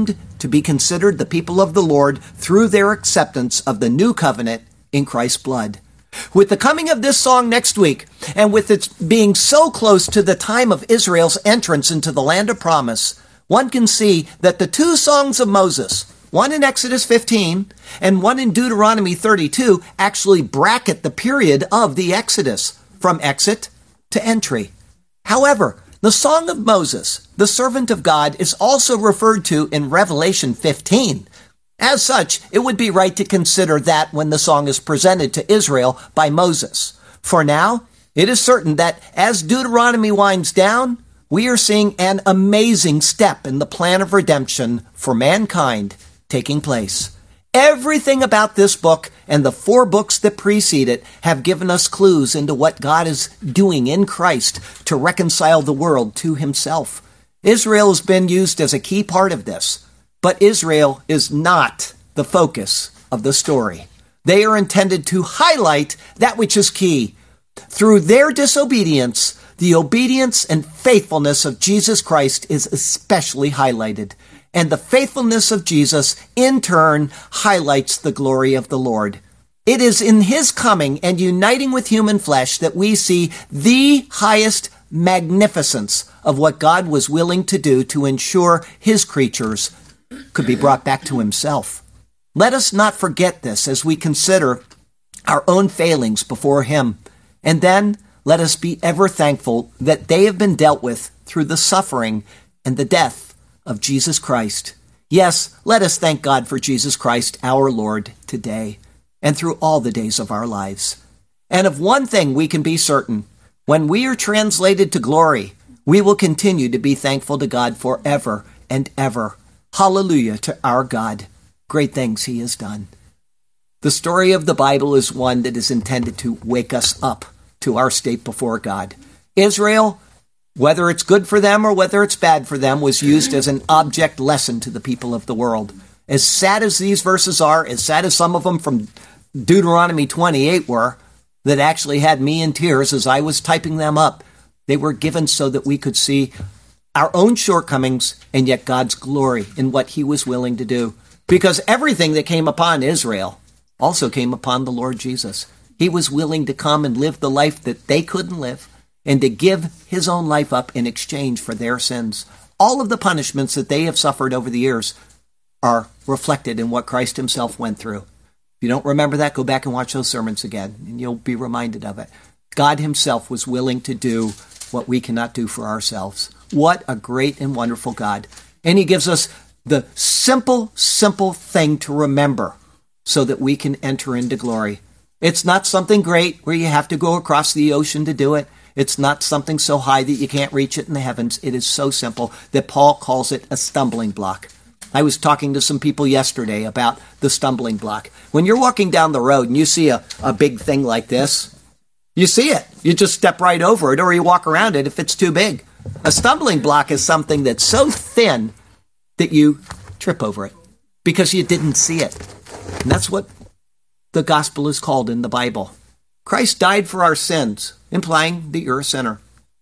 B: to be considered the people of the Lord through their acceptance of the new covenant in Christ's blood. With the coming of this song next week, and with its being so close to the time of Israel's entrance into the land of promise, one can see that the two songs of Moses, one in Exodus 15 and one in Deuteronomy 32, actually bracket the period of the Exodus, from exit to entry. However, the Song of Moses, the servant of God, is also referred to in Revelation 15. As such, it would be right to consider that when the song is presented to Israel by Moses. For now, it is certain that as Deuteronomy winds down, we are seeing an amazing step in the plan of redemption for mankind taking place. Everything about this book and the 4 books that precede it have given us clues into what God is doing in Christ to reconcile the world to himself. Israel has been used as a key part of this, but Israel is not the focus of the story. They are intended to highlight that which is key. Through their disobedience, the obedience and faithfulness of Jesus Christ is especially highlighted. And the faithfulness of Jesus, in turn, highlights the glory of the Lord. It is in his coming and uniting with human flesh that we see the highest magnificence of what God was willing to do to ensure his creatures could be brought back to himself. Let us not forget this as we consider our own failings before him. And then let us be ever thankful that they have been dealt with through the suffering and the death of Jesus Christ. Yes, let us thank God for Jesus Christ, our Lord, today and through all the days of our lives. And of one thing we can be certain: when we are translated to glory, we will continue to be thankful to God forever and ever. Hallelujah to our God. Great things he has done. The story of the Bible is one that is intended to wake us up to our state before God. Israel, whether it's good for them or whether it's bad for them, was used as an object lesson to the people of the world. As sad as these verses are, as sad as some of them from Deuteronomy 28 were, that actually had me in tears as I was typing them up, they were given so that we could see our own shortcomings and yet God's glory in what he was willing to do. Because everything that came upon Israel also came upon the Lord Jesus. He was willing to come and live the life that they couldn't live, and to give his own life up in exchange for their sins. All of the punishments that they have suffered over the years are reflected in what Christ himself went through. If you don't remember that, go back and watch those sermons again, and you'll be reminded of it. God himself was willing to do what we cannot do for ourselves. What a great and wonderful God. And he gives us the simple thing to remember so that we can enter into glory. It's not something great where you have to go across the ocean to do it. It's not something so high that you can't reach it in the heavens. It is so simple that Paul calls it a stumbling block. I was talking to some people yesterday about the stumbling block. When you're walking down the road and you see a big thing like this, you see it. You just step right over it, or you walk around it if it's too big. A stumbling block is something that's so thin that you trip over it because you didn't see it. And that's what the gospel is called in the Bible. Christ died for our sins, implying that you're a sinner.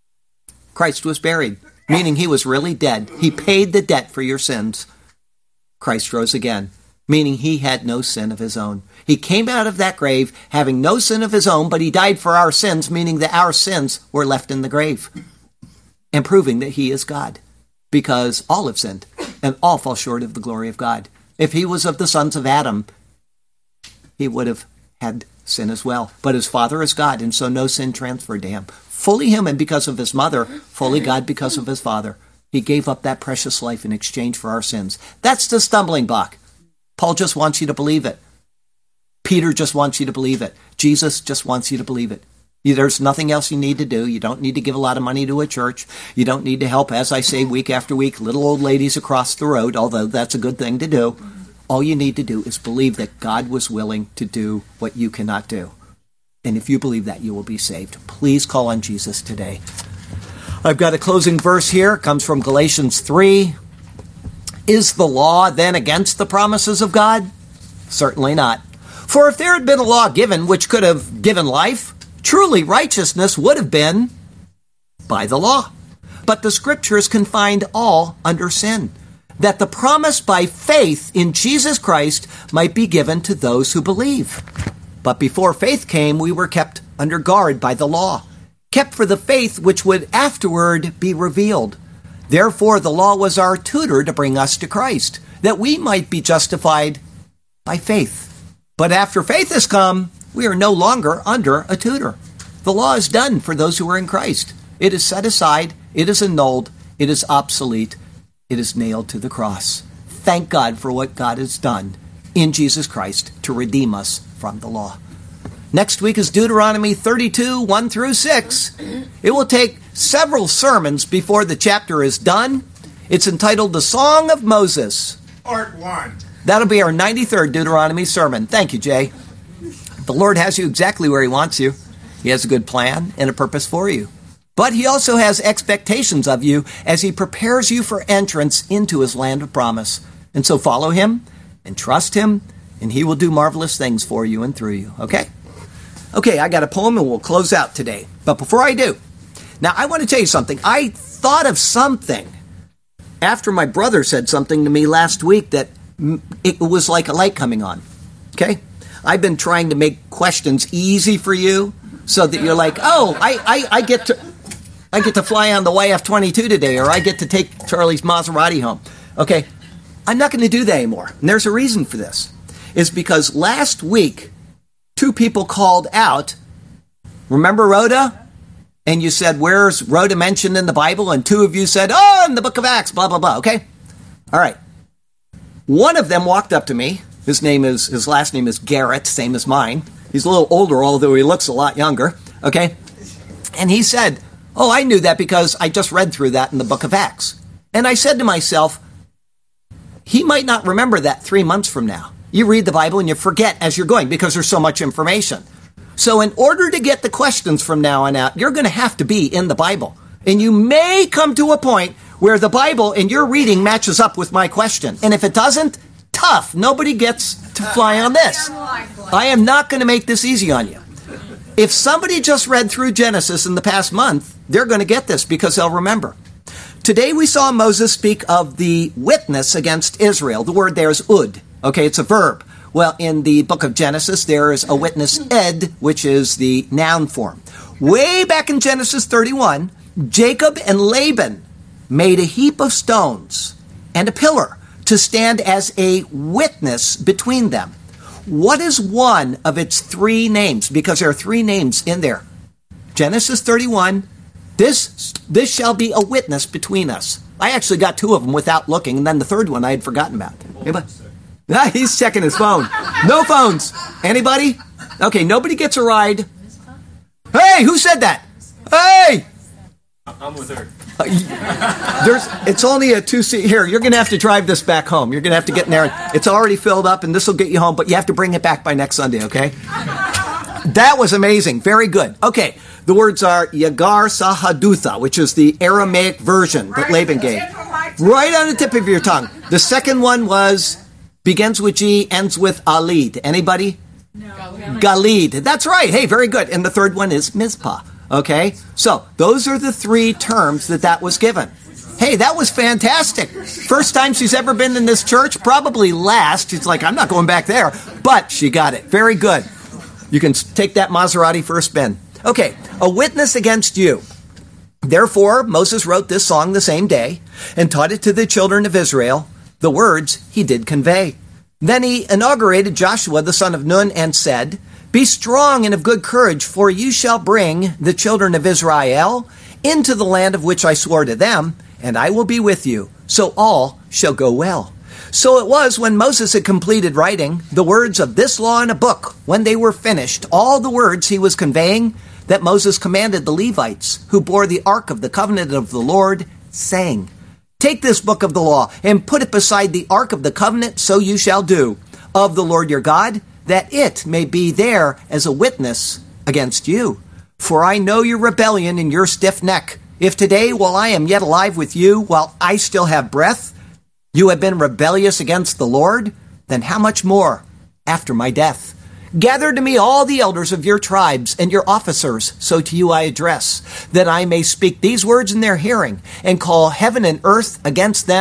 B: Christ was buried, meaning he was really dead. He paid the debt for your sins. Christ rose again, meaning he had no sin of his own. He came out of that grave having no sin of his own, but he died for our sins, meaning that our sins were left in the grave, and proving that he is God, because all have sinned and all fall short of the glory of God. If he was of the sons of Adam, he would have had sin as well. But his father is God, and so no sin transferred to him. Fully human because of his mother, fully God because of his father. He gave up that precious life in exchange for our sins. That's the stumbling block. Paul just wants you to believe it. Peter just wants you to believe it. Jesus just wants you to believe it. There's nothing else you need to do. You don't need to give a lot of money to a church. You don't need to help, as I say, week after week, little old ladies across the road, although that's a good thing to do. All you need to do is believe that God was willing to do what you cannot do. And if you believe that, you will be saved. Please call on Jesus today. I've got a closing verse here. It comes from Galatians 3. Is the law then against the promises of God? Certainly not. For if there had been a law given which could have given life, truly righteousness would have been by the law. But the Scriptures confined all under sin, that the promise by faith in Jesus Christ might be given to those who believe. But before faith came, we were kept under guard by the law, kept for the faith which would afterward be revealed. Therefore, the law was our tutor to bring us to Christ, that we might be justified by faith. But after faith has come, we are no longer under a tutor. The law is done for those who are in Christ. It is set aside, it is annulled, it is obsolete, it is nailed to the cross. Thank God for what God has done in Jesus Christ to redeem us from the law. Next week is Deuteronomy 32, 1 through 6. It will take several sermons before the chapter is done. It's entitled The Song of Moses.
C: Part 1.
B: That'll be our 93rd Deuteronomy sermon. Thank you, Jay. The Lord has you exactly where He wants you. He has a good plan and a purpose for you. But He also has expectations of you as He prepares you for entrance into His land of promise. And so follow Him and trust Him, and He will do marvelous things for you and through you. Okay? Okay, I got a poem and we'll close out today. But before I do, now I want to tell you something. I thought of something after my brother said something to me last week that it was like a light coming on. Okay? I've been trying to make questions easy for you so that you're like, oh, I get to fly on the YF-22 today, or I get to take Charlie's Maserati home. Okay? I'm not going to do that anymore. And there's a reason for this. It's because last week, 2 people called out. Remember Rhoda? And you said, where's Rhoda mentioned in the Bible? And 2 of you said, oh, in the book of Acts, blah, blah, blah. Okay? All right. One of them walked up to me. His last name is Garrett, same as mine. He's a little older, although he looks a lot younger. Okay? And he said, oh, I knew that because I just read through that in the book of Acts. And I said to myself, he might not remember that 3 months from now. You read the Bible and you forget as you're going because there's so much information. So in order to get the questions from now on out, you're going to have to be in the Bible. And you may come to a point where the Bible and your reading matches up with my question. And if it doesn't, tough. Nobody gets to fly on this. I am not going to make this easy on you. If somebody just read through Genesis in the past month, they're going to get this because they'll remember. Today we saw Moses speak of the witness against Israel. The word there is ud. Okay, it's a verb. Well, in the book of Genesis, there is a witness, ed, which is the noun form. Way back in Genesis 31, Jacob and Laban made a heap of stones and a pillar to stand as a witness between them. What is one of its 3 names? Because there are 3 names in there. Genesis 31, this shall be a witness between us. I actually got 2 of them without looking, and then the 3rd one I had forgotten about. Anybody? He's checking his phone. No phones. Anybody? Okay, nobody gets a ride. Hey, who said that? Hey!
C: I'm with her.
B: It's only a 2-seat. Here, you're going to have to drive this back home. You're going to have to get in there. It's already filled up, and this will get you home, but you have to bring it back by next Sunday, okay? That was amazing. Very good. Okay, the words are Yagar Sahadutha, which is the Aramaic version that Laban gave. Right on the tip of your tongue. The second one begins with G, ends with Alid. Anybody?
D: No.
B: Galid. That's right. Hey, very good. And the 3rd one is Mizpah. Okay? So, those are the 3 terms that was given. Hey, that was fantastic. First time she's ever been in this church, probably last. She's like, I'm not going back there. But she got it. Very good. You can take that Maserati for a spin. Okay, a witness against you. Therefore, Moses wrote this song the same day and taught it to the children of Israel. The words he did convey. Then he inaugurated Joshua the son of Nun and said, be strong and of good courage, for you shall bring the children of Israel into the land of which I swore to them, and I will be with you, so all shall go well. So it was when Moses had completed writing the words of this law in a book, when they were finished, all the words he was conveying, that Moses commanded the Levites, who bore the ark of the covenant of the Lord, saying, take this book of the law and put it beside the ark of the covenant, so you shall do, of the Lord your God, that it may be there as a witness against you. For I know your rebellion and your stiff neck. If today, while I am yet alive with you, while I still have breath, you have been rebellious against the Lord, then how much more after my death? Gather to me all the elders of your tribes and your officers, so to you I address, that I may speak these words in their hearing, and call heaven and earth against them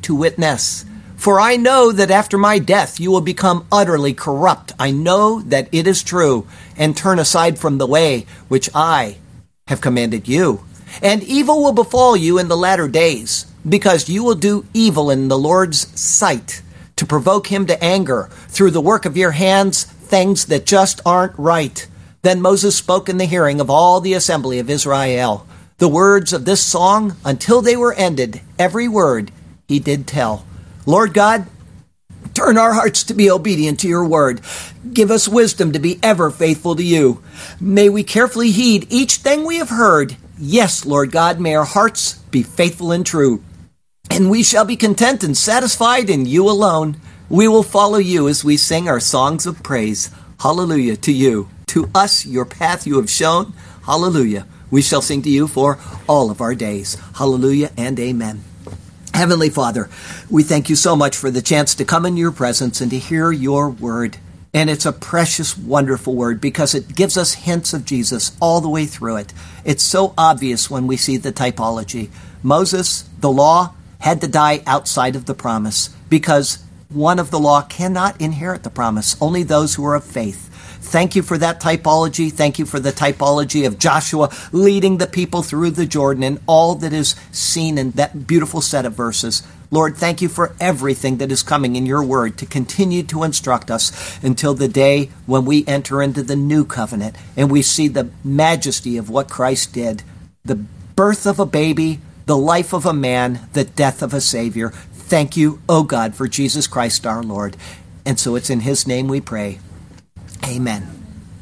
B: to witness. For I know that after my death you will become utterly corrupt. I know that it is true, and turn aside from the way which I have commanded you. And evil will befall you in the latter days, because you will do evil in the Lord's sight, to provoke him to anger through the work of your hands, things that just aren't right. Then Moses spoke in the hearing of all the assembly of Israel the words of this song until they were ended. Every word he did tell. Lord God, turn our hearts to be obedient to your word. Give us wisdom to be ever faithful to you. May we carefully heed each thing we have heard. Yes, Lord God, may our hearts be faithful and true. And we shall be content and satisfied in you alone. We will follow you as we sing our songs of praise. Hallelujah to you. To us, your path you have shown. Hallelujah. We shall sing to you for all of our days. Hallelujah and amen. Heavenly Father, we thank you so much for the chance to come in your presence and to hear your word. And it's a precious, wonderful word because it gives us hints of Jesus all the way through it. It's so obvious when we see the typology. Moses, the law, had to die outside of the promise because one of the law cannot inherit the promise, only those who are of faith. Thank you for that typology. Thank you for the typology of Joshua leading the people through the Jordan and all that is seen in that beautiful set of verses. Lord, thank you for everything that is coming in your word to continue to instruct us until the day when we enter into the new covenant and we see the majesty of what Christ did, the birth of a baby, the life of a man, the death of a Savior. Thank you, O God, for Jesus Christ our Lord. And so it's in his name we pray. Amen.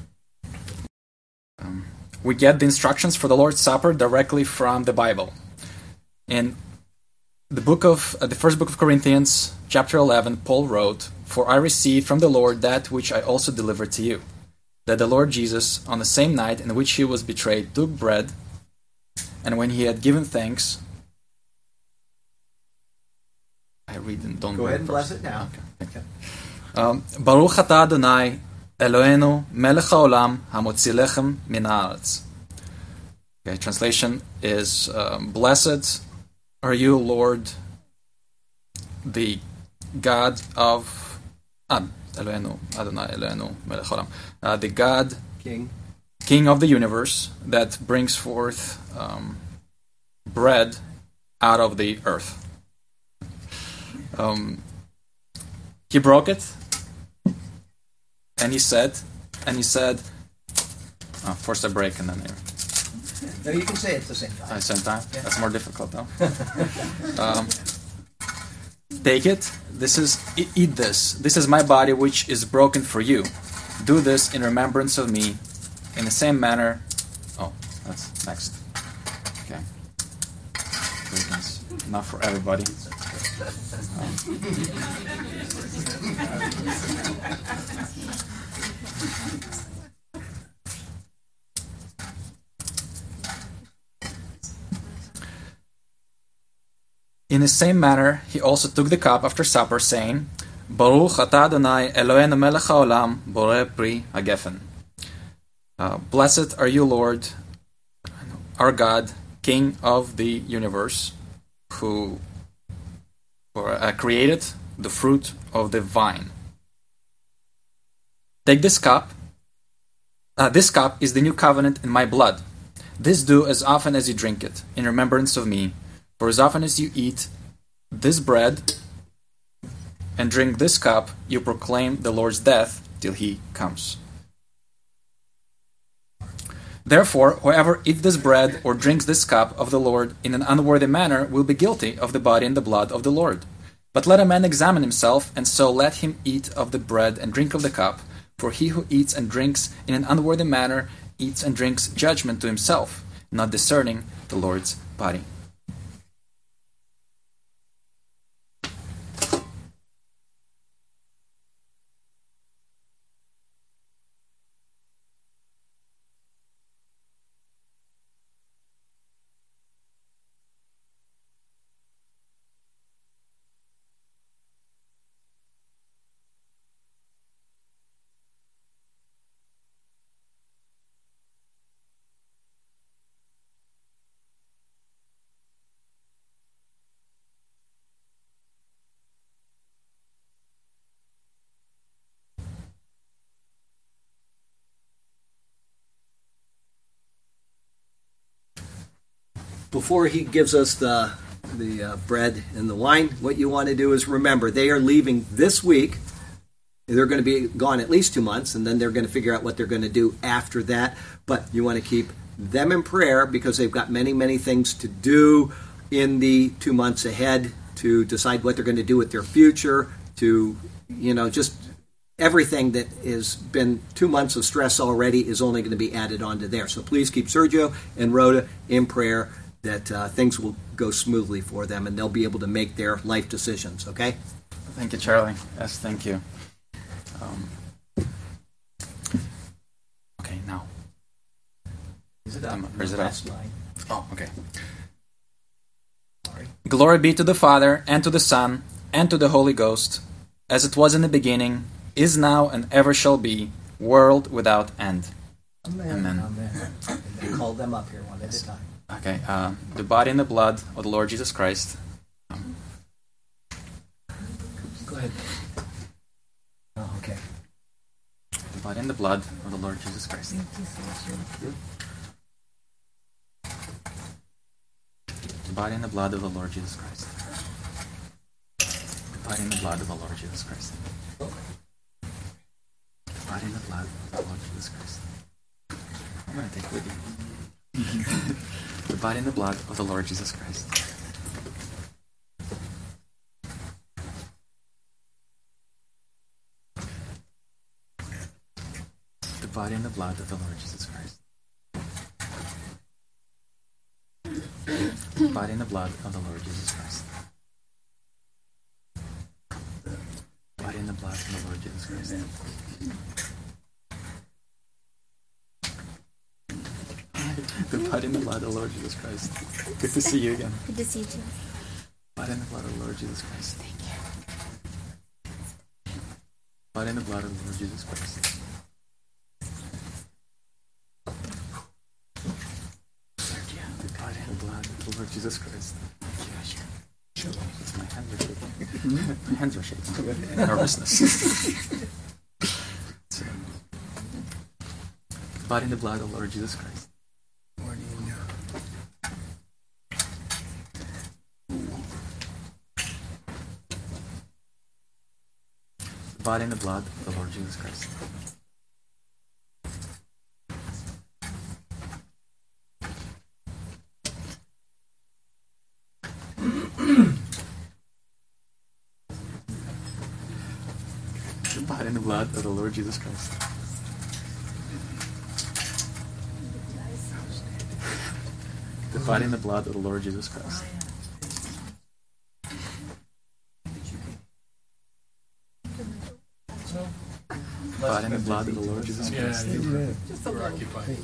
D: We get the instructions for the Lord's Supper directly from the Bible. In the first book of Corinthians, chapter 11, Paul wrote, "For I received from the Lord that which I also delivered to you, that the Lord Jesus, on the same night in which he was betrayed, took bread, and when he had given thanks..." I read and don't.
B: Go ahead and bless it now.
D: Okay. Baruch atah Adonai Eloheinu melech haolam hamotzi lechem min haaretz. Okay, translation is, blessed are you, Lord, the God of Eloheinu, Adonai Eloheinu melech haolam, the God, King of the universe, that brings forth bread out of the earth. He broke it, and he said, first I break and then here.
B: No, you can say it at the same time.
D: At the same time?
B: Yeah.
D: That's more difficult, though. Take it. Eat this. This is my body, which is broken for you. Do this in remembrance of me. In the same manner. Oh, that's next. Okay. Not for everybody. In the same manner, he also took the cup after supper, saying, Baruch atah Adonai Eloheinu melech haolam borei pri hagefen. Blessed are you, Lord, our God, King of the universe, who created the fruit of the vine. Take this cup. This cup is the new covenant in my blood. This do as often as you drink it, in remembrance of me. For as often as you eat this bread and drink this cup, you proclaim the Lord's death till he comes. Therefore, whoever eats this bread or drinks this cup of the Lord in an unworthy manner will be guilty of the body and the blood of the Lord. But let a man examine himself, and so let him eat of the bread and drink of the cup. For he who eats and drinks in an unworthy manner eats and drinks judgment to himself, not discerning the Lord's body.
B: before he gives us the bread and the wine, what you want to do is remember they are leaving this week. They're going to be gone at least 2 months, and then they're going to figure out what they're going to do after that. But you want to keep them in prayer because they've got many, many things to do in the 2 months ahead to decide what they're going to do with their future, to, just everything that has been 2 months of stress already is only going to be added onto there. So please keep Sergio and Rhoda in prayer that things will go smoothly for them and they'll be able to make their life decisions, okay?
D: Thank you, Charlie. Yes, thank you. Okay, now.
B: Is it up?
D: Or is it up?
B: Line.
D: Oh, okay.
B: Sorry.
D: Glory be to the Father, and to the Son, and to the Holy Ghost, as it was in the beginning, is now, and ever shall be, world without end. Amen.
B: Amen. Call them up here one at a time.
D: Okay, the body and the blood of the Lord Jesus Christ.
B: Go ahead. Oh, okay.
D: The body and the blood of the Lord Jesus Christ. The body and the blood of the Lord Jesus Christ. The body and the blood of the Lord Jesus Christ. The body and the blood of the Lord Jesus Christ. I'm going to take with you. The body and the blood of the Lord Jesus Christ. The body and the blood of the Lord Jesus Christ. The body and the blood of the Lord Jesus Christ. The body and the blood of the Lord Jesus Christ. The body and the blood of the Lord Jesus Christ. Good to see you again.
E: Good to see you too.
D: Body and the blood of the Lord Jesus Christ.
E: Thank you.
D: Body and the blood of the Lord Jesus Christ. The body and the blood of the Lord Jesus Christ. It's my hands are shaking. My hands are shaking. Nervousness. So, the body and the blood of the Lord Jesus Christ. The body and the blood of the Lord Jesus Christ. The body and the blood of the Lord Jesus Christ. The body and the blood of the Lord Jesus Christ. The body and the blood of the Lord Jesus Christ.
C: We're occupied.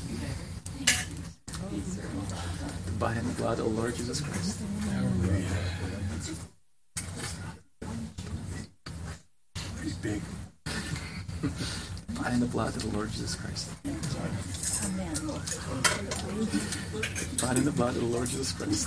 D: The body and the blood of the Lord Jesus Christ.
C: Pretty big.
D: The body and the blood of the Lord Jesus Christ.
E: Amen.
D: The body and the blood of the Lord Jesus Christ.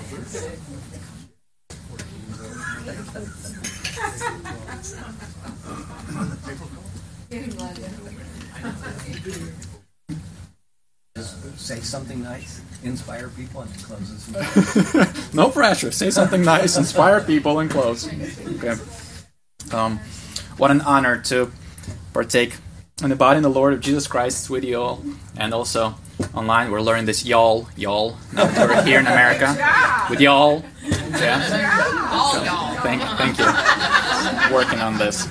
B: Just say something nice, inspire people, and close us.
D: No pressure. Say something nice, inspire people, and close. Okay. What an honor to partake in the body and the Lord of Jesus Christ with you all, and also online. We're learning this y'all. Now that we're here in America with y'all. Yeah. So, thank you. Working on this.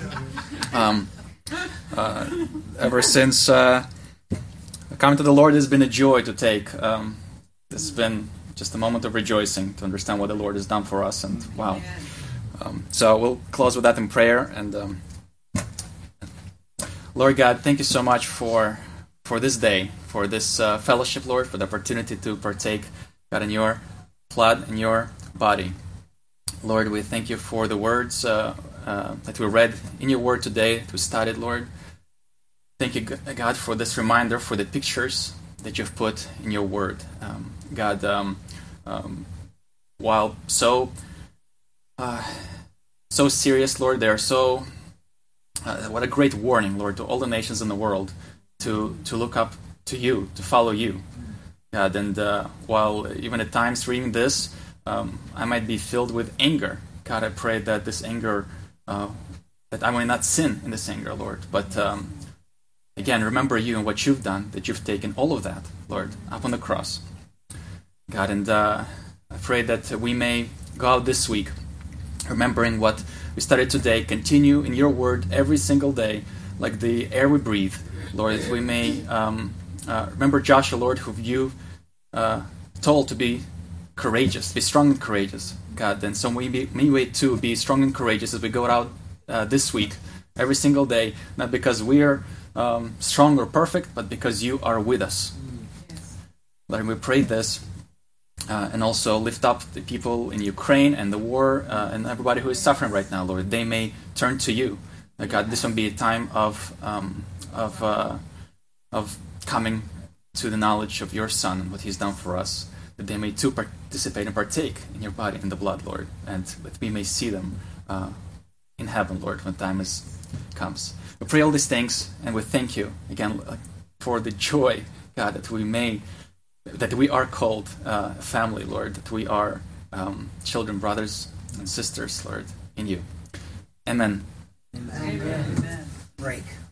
D: Ever since coming to the Lord has been a joy to take. This has been just a moment of rejoicing to understand what the Lord has done for us, and wow. So we'll close with that in prayer. And Lord God, thank you so much for this day, for this fellowship, Lord, for the opportunity to partake, God, in your blood and your body. Lord, we thank you for the words that we read in your word today, that we studied, Lord. Thank you, God, for this reminder, for the pictures that you've put in your word. God, while so serious, Lord, they are so... what a great warning, Lord, to all the nations in the world to look up to you, to follow you. God. And while even at times reading this, I might be filled with anger. God, I pray that this anger, that I might not sin in this anger, Lord. But again, remember you and what you've done, that you've taken all of that, Lord, up on the cross. God, and I pray that we may go out this week remembering what we studied today, continue in your word every single day, like the air we breathe, Lord, that we may remember Joshua, Lord, who you told to be courageous, be strong and courageous, God. And so we too be strong and courageous as we go out this week, every single day, not because we are strong or perfect, but because you are with us. Yes. Lord, we pray this. And also lift up the people in Ukraine and the war and everybody who is suffering right now, Lord. They may turn to you. God, this will be a time of coming to the knowledge of your Son and what He's done for us, that they may too participate and partake in your body and the blood, Lord, and that we may see them in heaven, Lord, when time comes. We pray all these things, and we thank you again for the joy, God, that we are called family, Lord, that we are children, brothers, and sisters, Lord, in you. Amen.
B: Amen. Amen. Break.